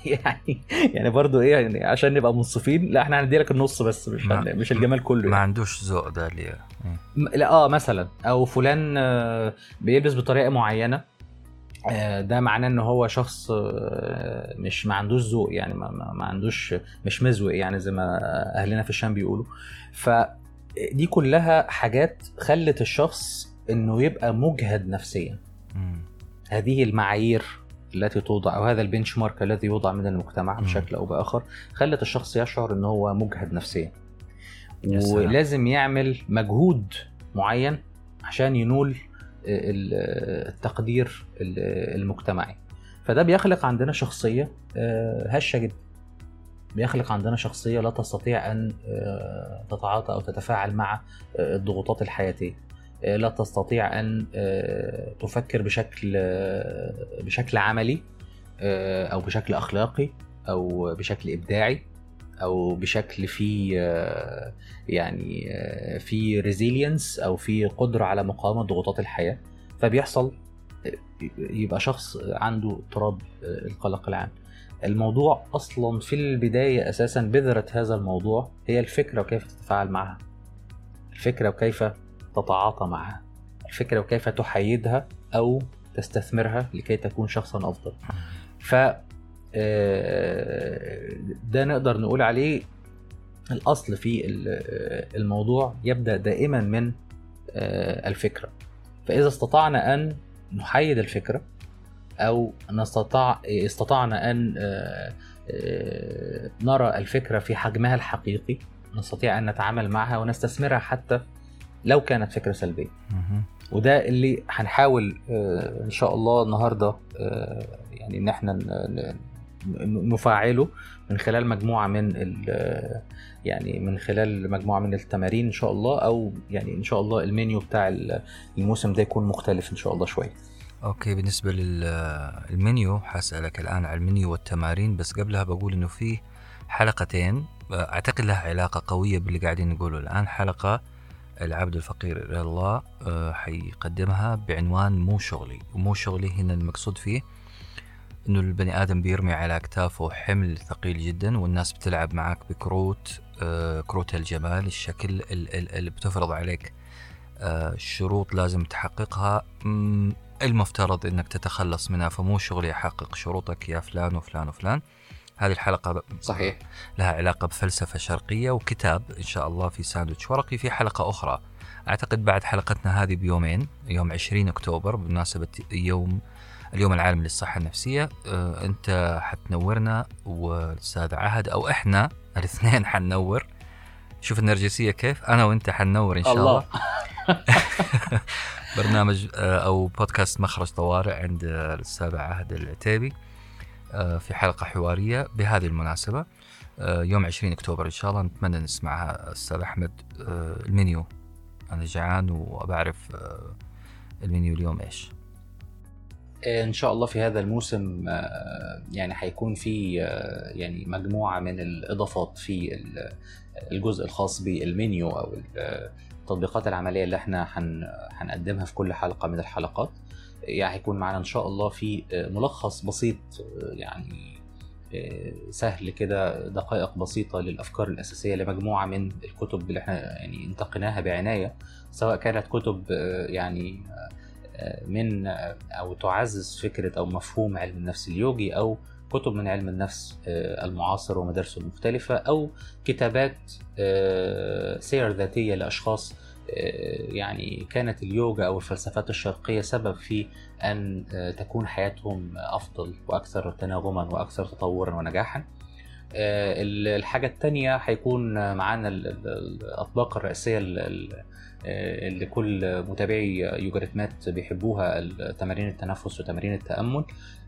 يعني يعني برضو ايه يعني عشان نبقى منصفين، لا احنا هندي لك النص بس مش ما مش الجمال كله ما يعني. عندوش ذوق ده اللي لا اه مثلا او فلان بيلبس بطريقه معينه، ده معناه ان هو شخص مش ما عندوش ذوق يعني، ما, ما عندوش مش مزوق يعني زي ما اهلنا في الشام بيقولوا. فدي كلها حاجات خلت الشخص انه يبقى مجهد نفسيا. م. هذه المعايير التي توضع او هذا البنش مارك الذي يوضع من المجتمع م. بشكل او باخر خلت الشخص يشعر ان هو مجهد نفسيا، ولازم يعمل مجهود معين عشان ينول التقدير المجتمعي. فده بيخلق عندنا شخصية هشة جدا، بيخلق عندنا شخصية لا تستطيع أن تتعاطى أو تتفاعل مع الضغوطات الحياتية، لا تستطيع أن تفكر بشكل بشكل عملي أو بشكل أخلاقي أو بشكل إبداعي أو بشكل في يعني في ريزيلينس أو في قدرة على مقاومة ضغوطات الحياة. فبيحصل يبقى شخص عنده اضطراب القلق العام. الموضوع أصلا في البداية أساسا بذرة هذا الموضوع هي الفكرة وكيف تتفاعل معها، الفكرة وكيف تتعاطى معها، الفكرة وكيف تحيدها أو تستثمرها لكي تكون شخصا أفضل. ف ده نقدر نقول عليه الأصل في الموضوع يبدأ دائما من الفكرة. فإذا استطعنا أن نحيد الفكرة أو نستطع استطعنا أن نرى الفكرة في حجمها الحقيقي، نستطيع أن نتعامل معها ونستثمرها حتى لو كانت فكرة سلبية. وده اللي هنحاول إن شاء الله النهاردة يعني إن احنا نفعله من خلال مجموعة من يعني من خلال مجموعة من التمارين إن شاء الله، أو يعني إن شاء الله المنيو بتاع الموسم ده يكون مختلف إن شاء الله شوية. أوكي، بالنسبة للمنيو حسألك الآن على المنيو والتمارين، بس قبلها بقول إنه في حلقتين أعتقد لها علاقة قوية باللي قاعدين نقوله الآن. حلقة العبد الفقير إلى الله حيقدمها بعنوان مو شغلي. ومو شغلي هنا المقصود فيه إنه البني آدم بيرمي على أكتافه حمل ثقيل جدا، والناس بتلعب معك بكروت كروت الجمال، الشكل اللي بتفرض عليك شروط لازم تحققها المفترض إنك تتخلص منها. فمو شغلي أحقق شروطك يا فلان وفلان وفلان. هذه الحلقة صحيح لها علاقة بفلسفة شرقية وكتاب إن شاء الله في ساندويتش ورقي. في حلقة أخرى أعتقد بعد حلقتنا هذه بيومين، يوم عشرين أكتوبر بمناسبة يوم اليوم العالمي للصحة النفسية. أه أنت حتنورنا والأستاذ عهد أو إحنا الاثنين حننور. شوف النرجسية كيف، أنا وإنت حننور إن شاء الله, الله. برنامج أو بودكاست مخرج طوارئ عند الأستاذ عهد العتيبي في حلقة حوارية بهذه المناسبة يوم عشرين أكتوبر إن شاء الله. نتمنى نسمعها. أستاذ أحمد، المنيو أنا جعان وبعرف المنيو اليوم إيش إن شاء الله. في هذا الموسم يعني هيكون في يعني مجموعة من الإضافات في الجزء الخاص بالمنيو أو التطبيقات العملية اللي احنا هنقدمها في كل حلقة من الحلقات. يعني هيكون معنا إن شاء الله في ملخص بسيط يعني سهل كده، دقائق بسيطة للأفكار الأساسية لمجموعة من الكتب اللي احنا يعني انتقيناها بعناية، سواء كانت كتب يعني من أو تعزز فكرة أو مفهوم علم النفس اليوجي، أو كتب من علم النفس المعاصر ومدارسه المختلفة، أو كتابات سير ذاتية لأشخاص يعني كانت اليوجا أو الفلسفات الشرقية سبب في أن تكون حياتهم أفضل وأكثر تناغما وأكثر تطورا ونجاحا. الحاجة التانية هيكون معانا الأطباق الرئيسية اللي كل متابعي يوجاريتمات بيحبوها، تمارين التنفس وتمارين التأمل.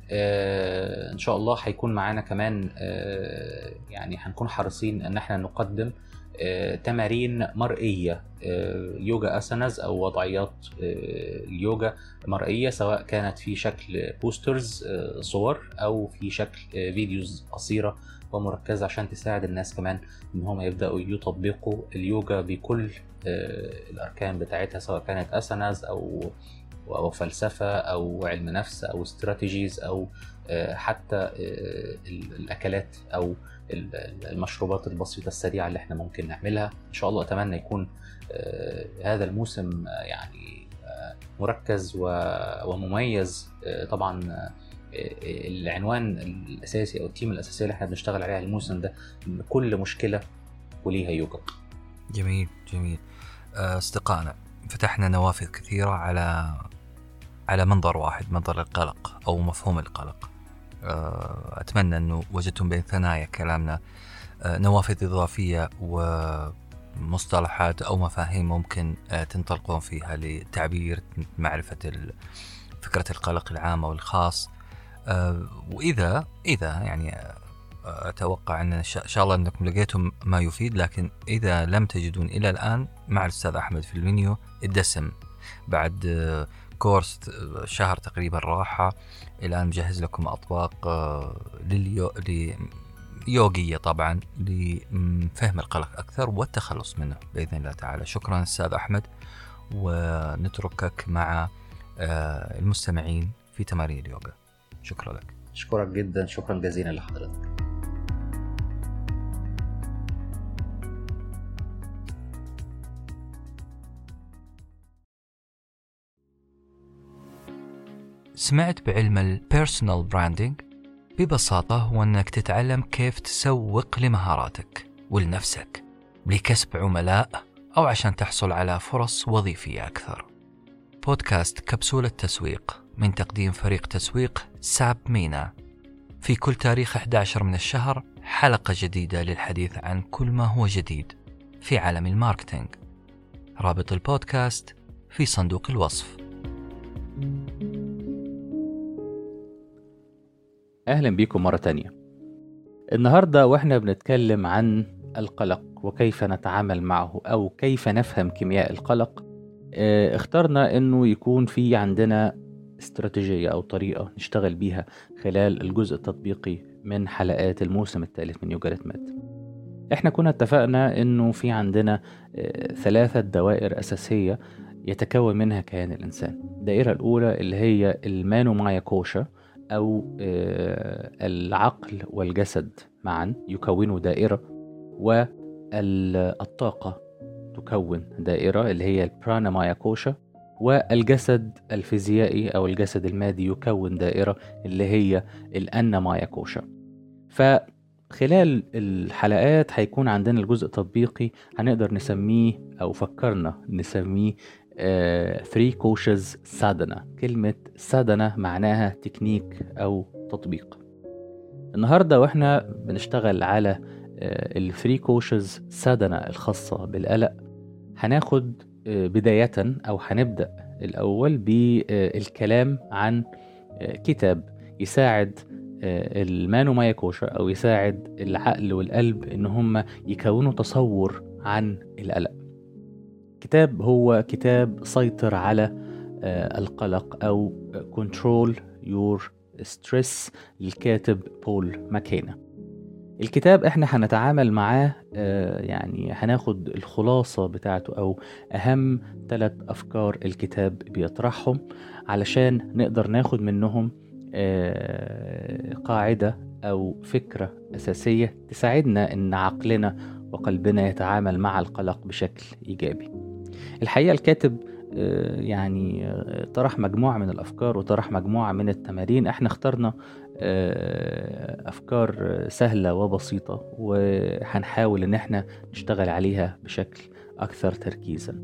إن شاء الله هيكون معانا كمان يعني هنكون حريصين أن احنا نقدم تمارين مرئية، يوجا أساناز أو وضعيات اليوجا مرئية، سواء كانت في شكل بوسترز صور أو في شكل فيديوز قصيرة ومركزة، عشان تساعد الناس كمان إن هم يبدأوا يطبقوا اليوجا بكل الأركان بتاعتها، سواء كانت أساناز أو أو فلسفة أو علم نفس أو استراتيجيز أو حتى الأكلات أو المشروبات البسيطة السريعة اللي احنا ممكن نعملها. إن شاء الله أتمنى يكون هذا الموسم يعني مركز ومميز. طبعا العنوان الأساسي أو التيم الأساسية اللي احنا بنشتغل عليها الموسم ده كل مشكلة وليها يوجد. جميل جميل. أصدقائنا فتحنا نوافذ كثيرة على على منظر واحد، منظر القلق أو مفهوم القلق. أتمنى أنه وجدتم بين ثنايا كلامنا نوافذ إضافية ومصطلحات أو مفاهيم ممكن تنطلقون فيها لتعبير معرفة فكرة القلق العام والخاص. وإذا إذا يعني أتوقع أن إن شاء الله أنكم لقيتم ما يفيد، لكن إذا لم تجدون إلى الآن مع الأستاذ أحمد في المنيو الدسم بعد كورس شهر تقريبا راحة، الآن مجهز لكم أطباق لليو... ليوغية طبعا لفهم القلق أكثر والتخلص منه بإذن الله تعالى. شكرا أستاذ أحمد، ونتركك مع المستمعين في تمارين اليوغا. شكرا لك. شكرا جدا، شكرا جزيلا لحضرتك. سمعت بعلم البيرسونال براندينج؟ ببساطة هو أنك تتعلم كيف تسوق لمهاراتك ولنفسك لكسب عملاء أو عشان تحصل على فرص وظيفية أكثر. بودكاست كبسولة تسويق من تقديم فريق تسويق ساب مينا. في كل تاريخ أحد عشر من الشهر حلقة جديدة للحديث عن كل ما هو جديد في عالم الماركتينج. رابط البودكاست في صندوق الوصف. أهلا بكم مرة تانية. النهاردة وإحنا بنتكلم عن القلق وكيف نتعامل معه أو كيف نفهم كيمياء القلق، اه اخترنا إنه يكون في عندنا استراتيجية أو طريقة نشتغل بيها خلال الجزء التطبيقي من حلقات الموسم الثالث من يوجا ريتمات. إحنا كنا اتفقنا إنه في عندنا اه ثلاثة دوائر أساسية يتكون منها كيان الإنسان. الدائرة الأولى اللي هي المانو مايا كوشا أو العقل والجسد معا يكونوا دائرة، والطاقة تكون دائرة اللي هي البرانا مايا كوشا، والجسد الفيزيائي أو الجسد المادي يكون دائرة اللي هي الأنا مايا كوشا. فخلال الحلقات هيكون عندنا الجزء التطبيقي هنقدر نسميه أو فكرنا نسميه ثري كوشز سادنا. كلمة سادنا معناها تكنيك أو تطبيق. النهاردة وإحنا بنشتغل على الثري كوشز سادنا الخاصة بالقلق، هناخد بداية أو هنبدأ الأول بالكلام عن كتاب يساعد المانو مايا كوشا أو يساعد العقل والقلب إن هم يكونوا تصور عن القلق. كتاب هو كتاب سيطر على القلق أو Control Your Stress للكاتب بول ماكينا. الكتاب احنا هنتعامل معاه يعني هناخد الخلاصة بتاعته أو أهم ثلاث أفكار الكتاب بيطرحهم علشان نقدر ناخد منهم قاعدة أو فكرة أساسية تساعدنا إن عقلنا وقلبنا يتعامل مع القلق بشكل إيجابي. الحقيقة الكاتب يعني طرح مجموعة من الأفكار وطرح مجموعة من التمارين. احنا اخترنا أفكار سهلة وبسيطة وهنحاول ان احنا نشتغل عليها بشكل أكثر تركيزا.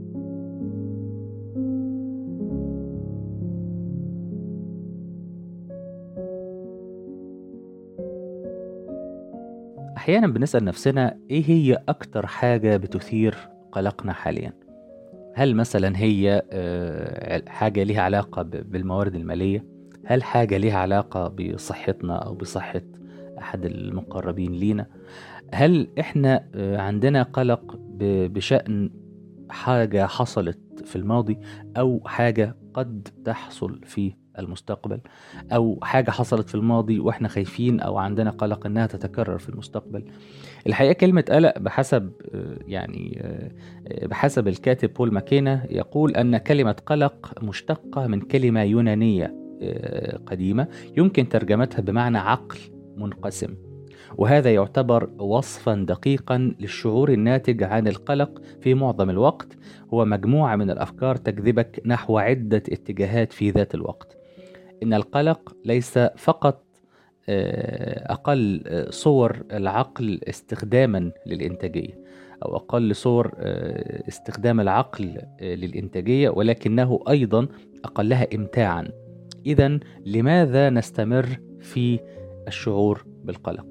أحيانا بنسأل نفسنا ايه هي أكتر حاجة بتثير قلقنا حاليا؟ هل مثلا هي حاجة لها علاقة بالموارد المالية؟ هل حاجة لها علاقة بصحتنا أو بصحة أحد المقربين لينا؟ هل إحنا عندنا قلق بشأن حاجة حصلت في الماضي أو حاجة قد تحصل في المستقبل، أو حاجة حصلت في الماضي وإحنا خايفين أو عندنا قلق إنها تتكرر في المستقبل. الحقيقة كلمة قلق بحسب يعني بحسب الكاتب بول ماكينا يقول أن كلمة قلق مشتقة من كلمة يونانية قديمة يمكن ترجمتها بمعنى عقل منقسم، وهذا يعتبر وصفا دقيقا للشعور الناتج عن القلق. في معظم الوقت هو مجموعة من الأفكار تجذبك نحو عدة اتجاهات في ذات الوقت. إن القلق ليس فقط أقل صور العقل استخداما للإنتاجية أو أقل صور استخدام العقل للإنتاجية، ولكنه أيضا أقلها إمتاعا. إذن لماذا نستمر في الشعور بالقلق؟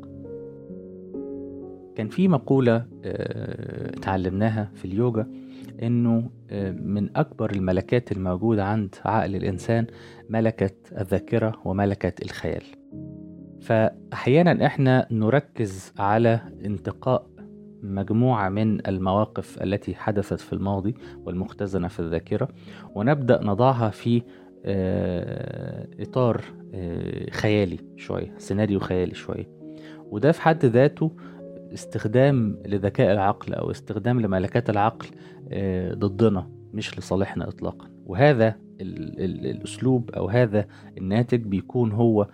كان في مقولة تعلمناها في اليوجا إنه من أكبر الملكات الموجودة عند عقل الإنسان ملكة الذاكرة وملكة الخيال. فأحيانا إحنا نركز على انتقاء مجموعة من المواقف التي حدثت في الماضي والمختزنة في الذاكرة، ونبدأ نضعها في إطار خيالي شوية، سيناريو خيالي شوية، وده في حد ذاته استخدام لذكاء العقل أو استخدام لملكات العقل ضدنا مش لصالحنا إطلاقا. وهذا ال ال الأسلوب أو هذا الناتج بيكون هو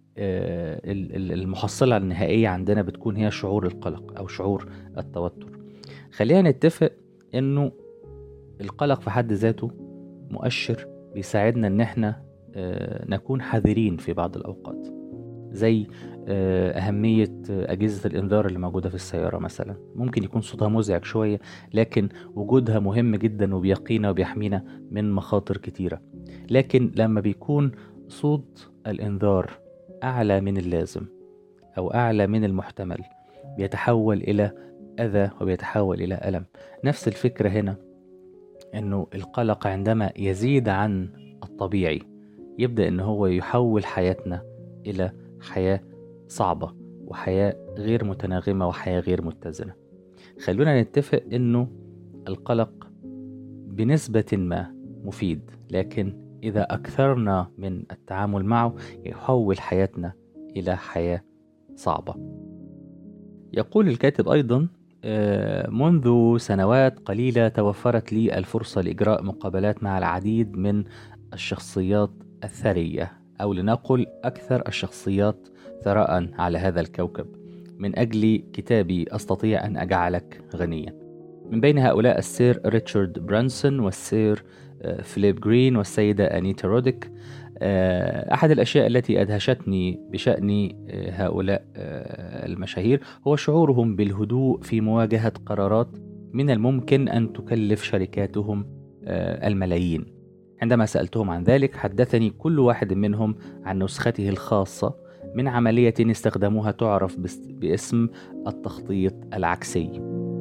المحصلة النهائية عندنا، بتكون هي شعور القلق أو شعور التوتر. خلينا نتفق إنه القلق في حد ذاته مؤشر بيساعدنا إن احنا نكون حذرين في بعض الأوقات، زي أهمية أجهزة الإنذار اللي موجودة في السيارة مثلا. ممكن يكون صوتها مزعج شوية، لكن وجودها مهم جدا وبيقينا وبيحمينا من مخاطر كتيرة. لكن لما بيكون صوت الإنذار أعلى من اللازم أو أعلى من المحتمل بيتحول إلى أذى وبيتحول إلى ألم. نفس الفكرة هنا، إنه القلق عندما يزيد عن الطبيعي يبدأ إن هو يحول حياتنا إلى حياة صعبة وحياة غير متناغمة وحياة غير متزنة. خلونا نتفق إنه القلق بنسبة ما مفيد، لكن إذا أكثرنا من التعامل معه يحول حياتنا إلى حياة صعبة. يقول الكاتب أيضا: منذ سنوات قليلة توفرت لي الفرصة لإجراء مقابلات مع العديد من الشخصيات الثرية، أو لنقل أكثر الشخصيات ثراء على هذا الكوكب، من أجل كتابي أستطيع أن أجعلك غنيا. من بين هؤلاء السير ريتشارد برانسون والسير فيليب جرين والسيدة أنيتا روديك. أحد الأشياء التي أدهشتني بشأن هؤلاء المشاهير هو شعورهم بالهدوء في مواجهة قرارات من الممكن أن تكلف شركاتهم الملايين. عندما سألتهم عن ذلك حدثني كل واحد منهم عن نسخته الخاصة من عملية استخدموها تعرف باسم التخطيط العكسي،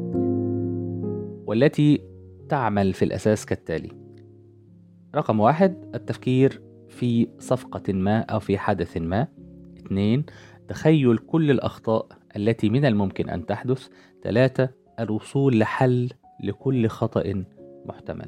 والتي تعمل في الأساس كالتالي: رقم واحد، التفكير في صفقة ما أو في حدث ما. اثنين، تخيل كل الأخطاء التي من الممكن أن تحدث. ثلاثة، الوصول لحل لكل خطأ محتمل.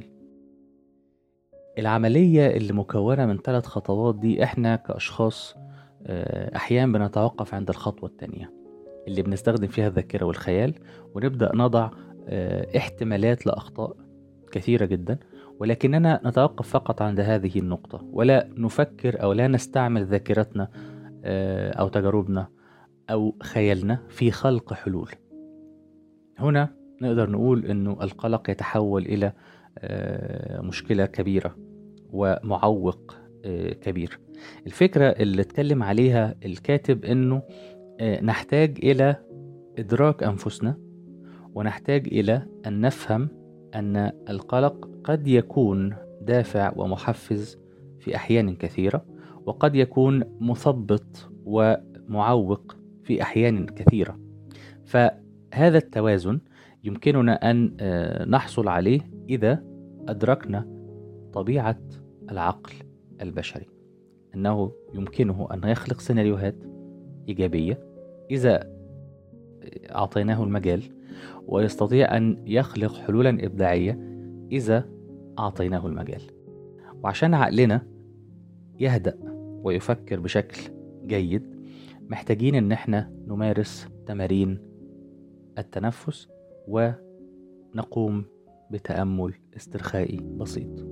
العملية اللي مكونة من ثلاث خطوات دي احنا كأشخاص أحيانا بنتوقف عند الخطوة الثانية اللي بنستخدم فيها الذاكرة والخيال، ونبدأ نضع احتمالات لأخطاء كثيرة جدا، ولكننا نتوقف فقط عند هذه النقطة ولا نفكر أو لا نستعمل ذاكرتنا أو تجاربنا أو خيالنا في خلق حلول. هنا نقدر نقول أنه القلق يتحول إلى مشكلة كبيرة ومعوق كبير. الفكرة اللي اتكلم عليها الكاتب أنه نحتاج إلى إدراك أنفسنا، ونحتاج إلى أن نفهم أن القلق قد يكون دافع ومحفز في أحيان كثيرة، وقد يكون مثبط ومعوق في أحيان كثيرة. فهذا التوازن يمكننا أن نحصل عليه إذا أدركنا طبيعة العقل البشري، أنه يمكنه أن يخلق سيناريوهات إيجابية إذا أعطيناه المجال، ويستطيع أن يخلق حلولا إبداعية إذا أعطيناه المجال. وعشان عقلنا يهدأ ويفكر بشكل جيد، محتاجين ان احنا نمارس تمارين التنفس ونقوم بتأمل استرخائي بسيط.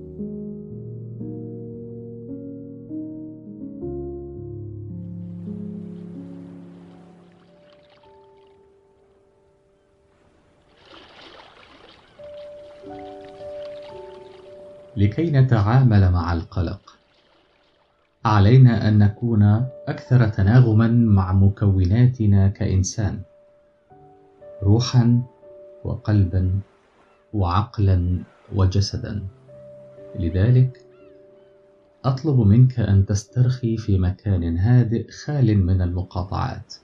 لكي نتعامل مع القلق، علينا أن نكون أكثر تناغماً مع مكوناتنا كإنسان، روحاً وقلباً وعقلاً وجسداً. لذلك أطلب منك أن تسترخي في مكان هادئ خال من المقاطعات.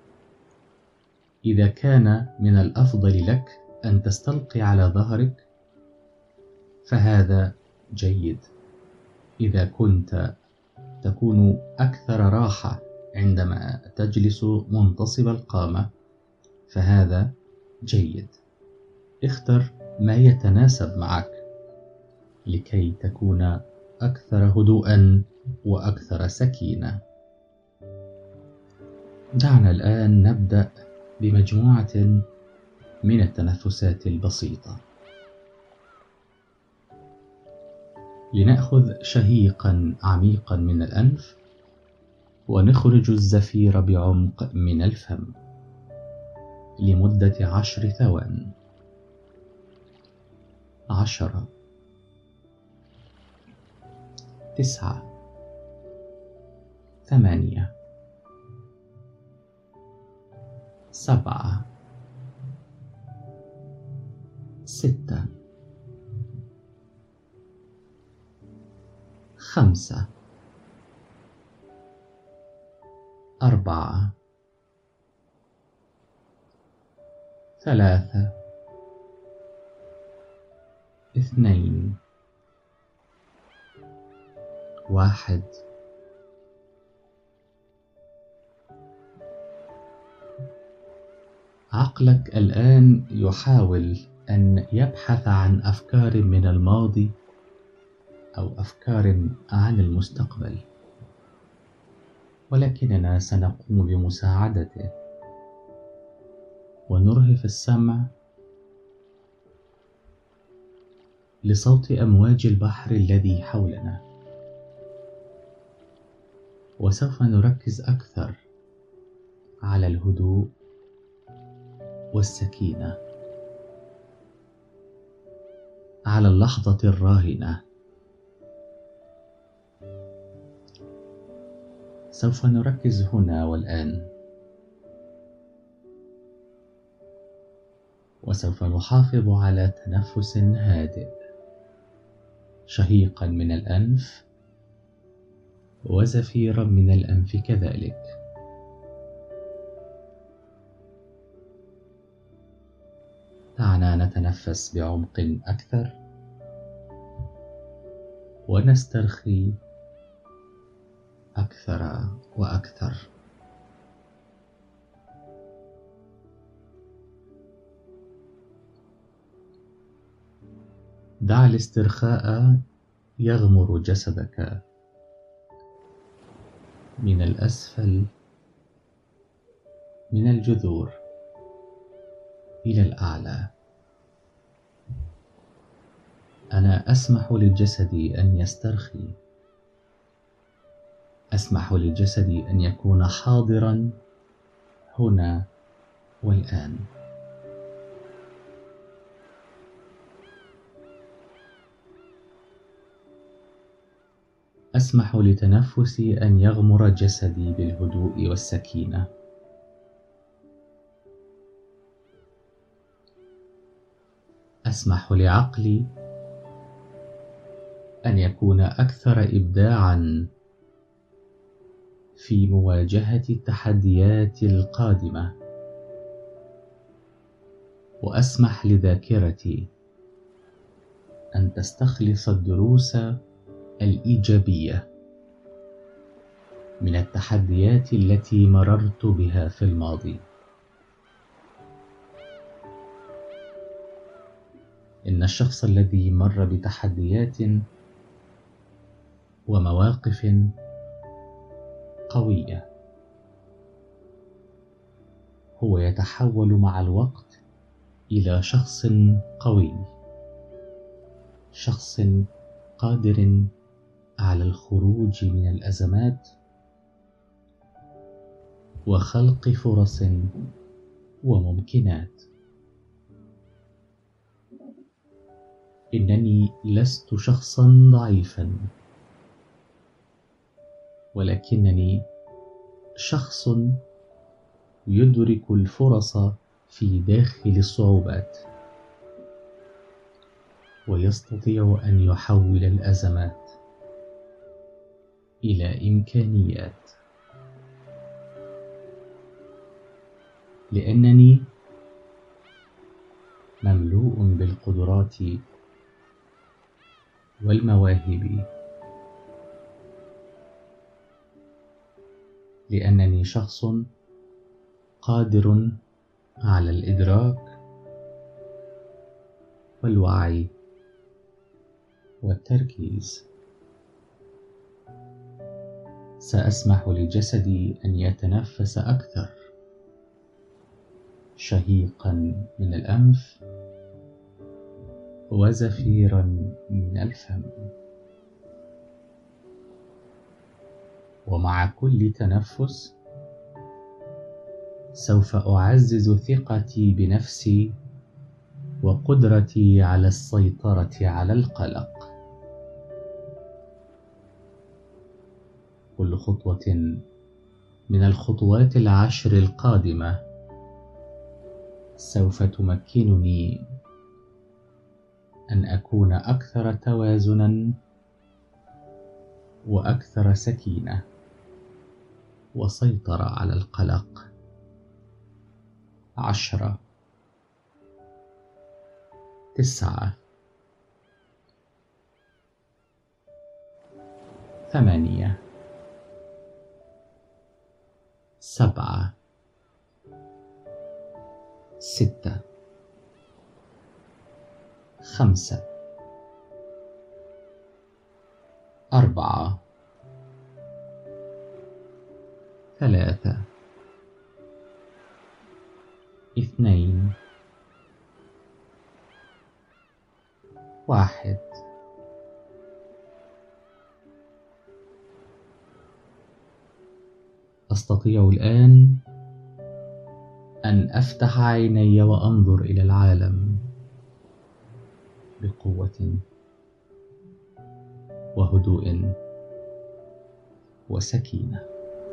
إذا كان من الأفضل لك أن تستلقي على ظهرك فهذا جيد. إذا كنت تكون أكثر راحة عندما تجلس منتصب القامة فهذا جيد. اختر ما يتناسب معك لكي تكون أكثر هدوءا وأكثر سكينة. دعنا الآن نبدأ بمجموعة من التنفسات البسيطة. لنأخذ شهيقا عميقا من الأنف ونخرج الزفير بعمق من الفم لمدة عشر ثوان. عشرة، تسعة، ثمانية، سبعة، ستة، خمسة، أربعة، ثلاثة، اثنين، واحد. عقلك الآن يحاول أن يبحث عن أفكار من الماضي أو أفكار عن المستقبل، ولكننا سنقوم بمساعدته ونرهف السمع لصوت أمواج البحر الذي حولنا، وسوف نركز أكثر على الهدوء والسكينة، على اللحظة الراهنة. سوف نركز هنا والآن، وسوف نحافظ على تنفس هادئ، شهيقا من الأنف وزفيرا من الأنف كذلك. دعنا نتنفس بعمق أكثر ونسترخي أكثر وأكثر. دع الاسترخاء يغمر جسدك من الأسفل، من الجذور إلى الأعلى. أنا أسمح للجسد أن يسترخي، أسمح للجسد أن يكون حاضرا هنا والآن. أسمح لتنفسي أن يغمر جسدي بالهدوء والسكينة. أسمح لعقلي أن يكون أكثر إبداعا في مواجهة التحديات القادمة، وأسمح لذاكرتي أن تستخلص الدروس الإيجابية من التحديات التي مررت بها في الماضي. إن الشخص الذي مر بتحديات ومواقف قوية. هو يتحول مع الوقت إلى شخص قوي، شخص قادر على الخروج من الأزمات وخلق فرص وممكنات. إنني لست شخصا ضعيفا، ولكنني شخص يدرك الفرص في داخل الصعوبات، ويستطيع أن يحول الأزمات إلى إمكانيات، لأنني مملوء بالقدرات والمواهب، لأنني شخص قادر على الإدراك والوعي والتركيز. سأسمح لجسدي أن يتنفس أكثر، شهيقا من الأنف وزفيرا من الفم، ومع كل تنفس سوف أعزز ثقتي بنفسي وقدرتي على السيطرة على القلق. كل خطوة من الخطوات العشر القادمة سوف تمكنني أن أكون أكثر توازنا وأكثر سكينة وسيطرة على القلق. عشرة، تسعة، ثمانية، سبعة، ستة، خمسة، أربعة، ثلاثة، اثنين، واحد. أستطيع الآن أن أفتح عيني وأنظر إلى العالم بقوة وهدوء وسكينة.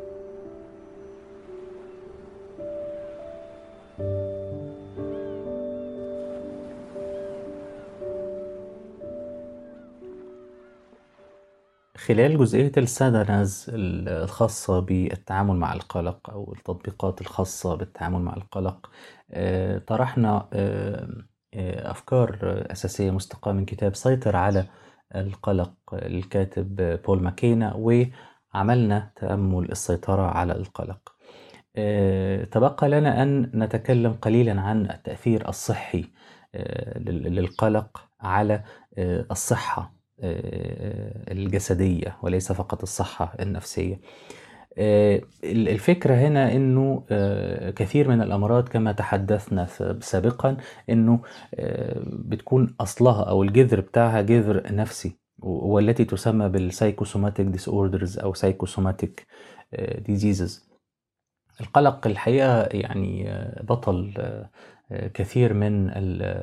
خلال جزئية الساداناز الخاصة بالتعامل مع القلق أو التطبيقات الخاصة بالتعامل مع القلق، طرحنا أفكار أساسية مستقاة من كتاب سيطر على القلق للكاتب بول ماكينا، وعملنا تأمل السيطرة على القلق. تبقى لنا أن نتكلم قليلا عن التأثير الصحي للقلق على الصحة الجسدية وليس فقط الصحة النفسية. الفكرة هنا أنه كثير من الأمراض كما تحدثنا سابقا أنه بتكون أصلها أو الجذر بتاعها جذر نفسي، والتي تسمى بالسايكوسوماتيك ديسوردرز أو سايكوسوماتيك ديزيزز. القلق الحقيقة يعني بطل كثير من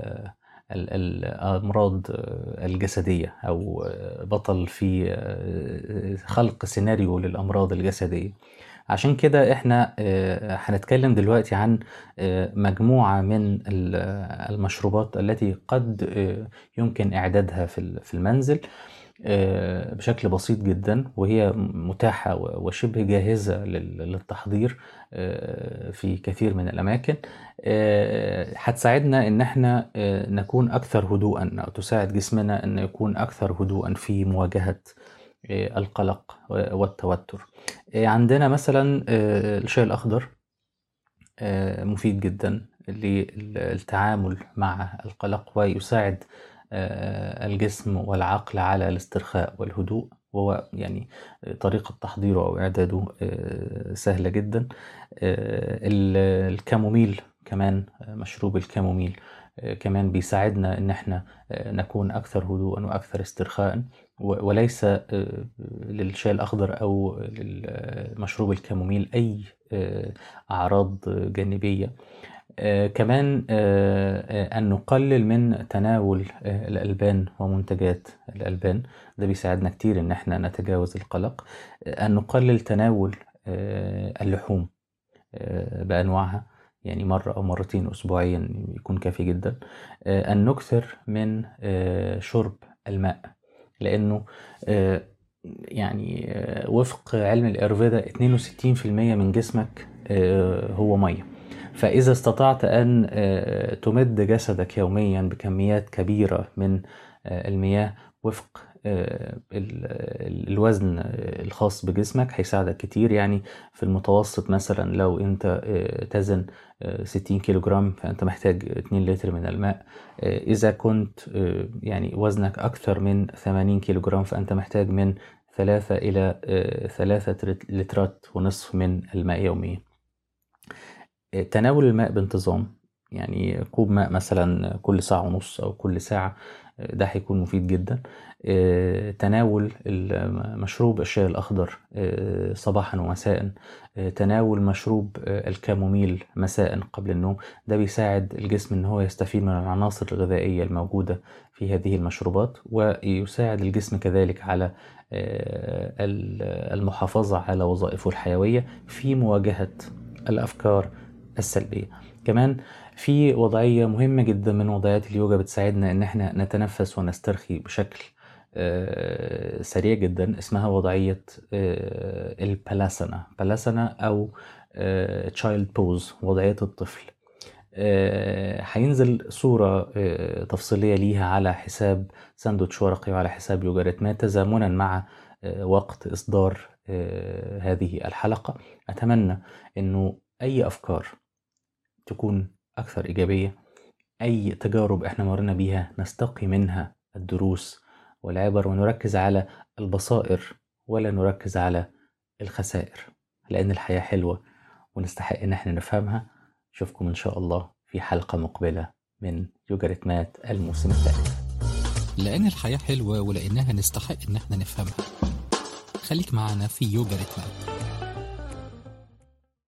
الأمراض الجسدية أو بطل في خلق سيناريو للأمراض الجسدية. عشان كده احنا هنتكلم دلوقتي عن مجموعة من المشروبات التي قد يمكن إعدادها في المنزل بشكل بسيط جدا، وهي متاحة وشبه جاهزة للتحضير في كثير من الأماكن. هتساعدنا إن احنا نكون أكثر هدوءا، أو تساعد جسمنا أن يكون أكثر هدوءا في مواجهة القلق والتوتر. عندنا مثلا الشاي الأخضر مفيد جدا للتعامل مع القلق، ويساعد الجسم والعقل على الاسترخاء والهدوء وهو يعني طريقة تحضيره أو إعداده سهلة جدا. الكاموميل كمان، مشروب الكاموميل كمان بيساعدنا إن احنا نكون أكثر هدوءا وأكثر استرخاء، وليس للشاي الأخضر أو للمشروب الكاموميل أي أعراض جانبية. آه كمان آه آه أن نقلل من تناول آه الألبان ومنتجات الألبان، ده بيساعدنا كتير إن احنا نتجاوز القلق. آه أن نقلل تناول آه اللحوم آه بأنواعها، يعني مرة أو مرتين أسبوعيا يكون كافي جدا. آه أن نكثر من آه شرب الماء، لأنه آه يعني آه وفق علم الأيرفيدا اثنين وستين بالمئة من جسمك آه هو مية. فإذا استطعت أن تمد جسدك يوميا بكميات كبيرة من المياه وفق الوزن الخاص بجسمك هيساعدك كتير. يعني في المتوسط مثلا لو أنت تزن ستين كيلو جرام فأنت محتاج اتنين لتر من الماء. إذا كنت يعني وزنك أكثر من ثمانين كيلو جرام فأنت محتاج من ثلاثة إلى ثلاثة لترات ونصف من الماء يوميا. تناول الماء بانتظام، يعني كوب ماء مثلا كل ساعة ونص أو كل ساعة، ده هيكون مفيد جدا. تناول مشروب الشاي الأخضر صباحا ومساء، تناول مشروب الكاموميل مساء قبل النوم، ده بيساعد الجسم ان هو يستفيد من العناصر الغذائية الموجودة في هذه المشروبات، ويساعد الجسم كذلك على المحافظة على وظائفه الحيوية في مواجهة الأفكار السلبية. كمان في وضعية مهمة جدا من وضعيات اليوجا بتساعدنا ان احنا نتنفس ونسترخي بشكل سريع جدا، اسمها وضعية البالاسانا بالاسانا او تشايلد بوز، وضعية الطفل. هينزل صورة تفصيلية ليها على حساب ساندوتش ورقي وعلى حساب يوجا ريتمات تزامنا مع وقت إصدار هذه الحلقة. أتمنى أنه أي أفكار تكون أكثر إيجابية، أي تجارب إحنا مرنا بيها نستقي منها الدروس والعبر، ونركز على البصائر ولا نركز على الخسائر، لأن الحياة حلوة ونستحق إن إحنا نفهمها. أشوفكم إن شاء الله في حلقة مقبلة من يوجا ريتمات الموسم الثالث. لأن الحياة حلوة ولأنها نستحق إن إحنا نفهمها. خليك معنا في يوجا ريتمات.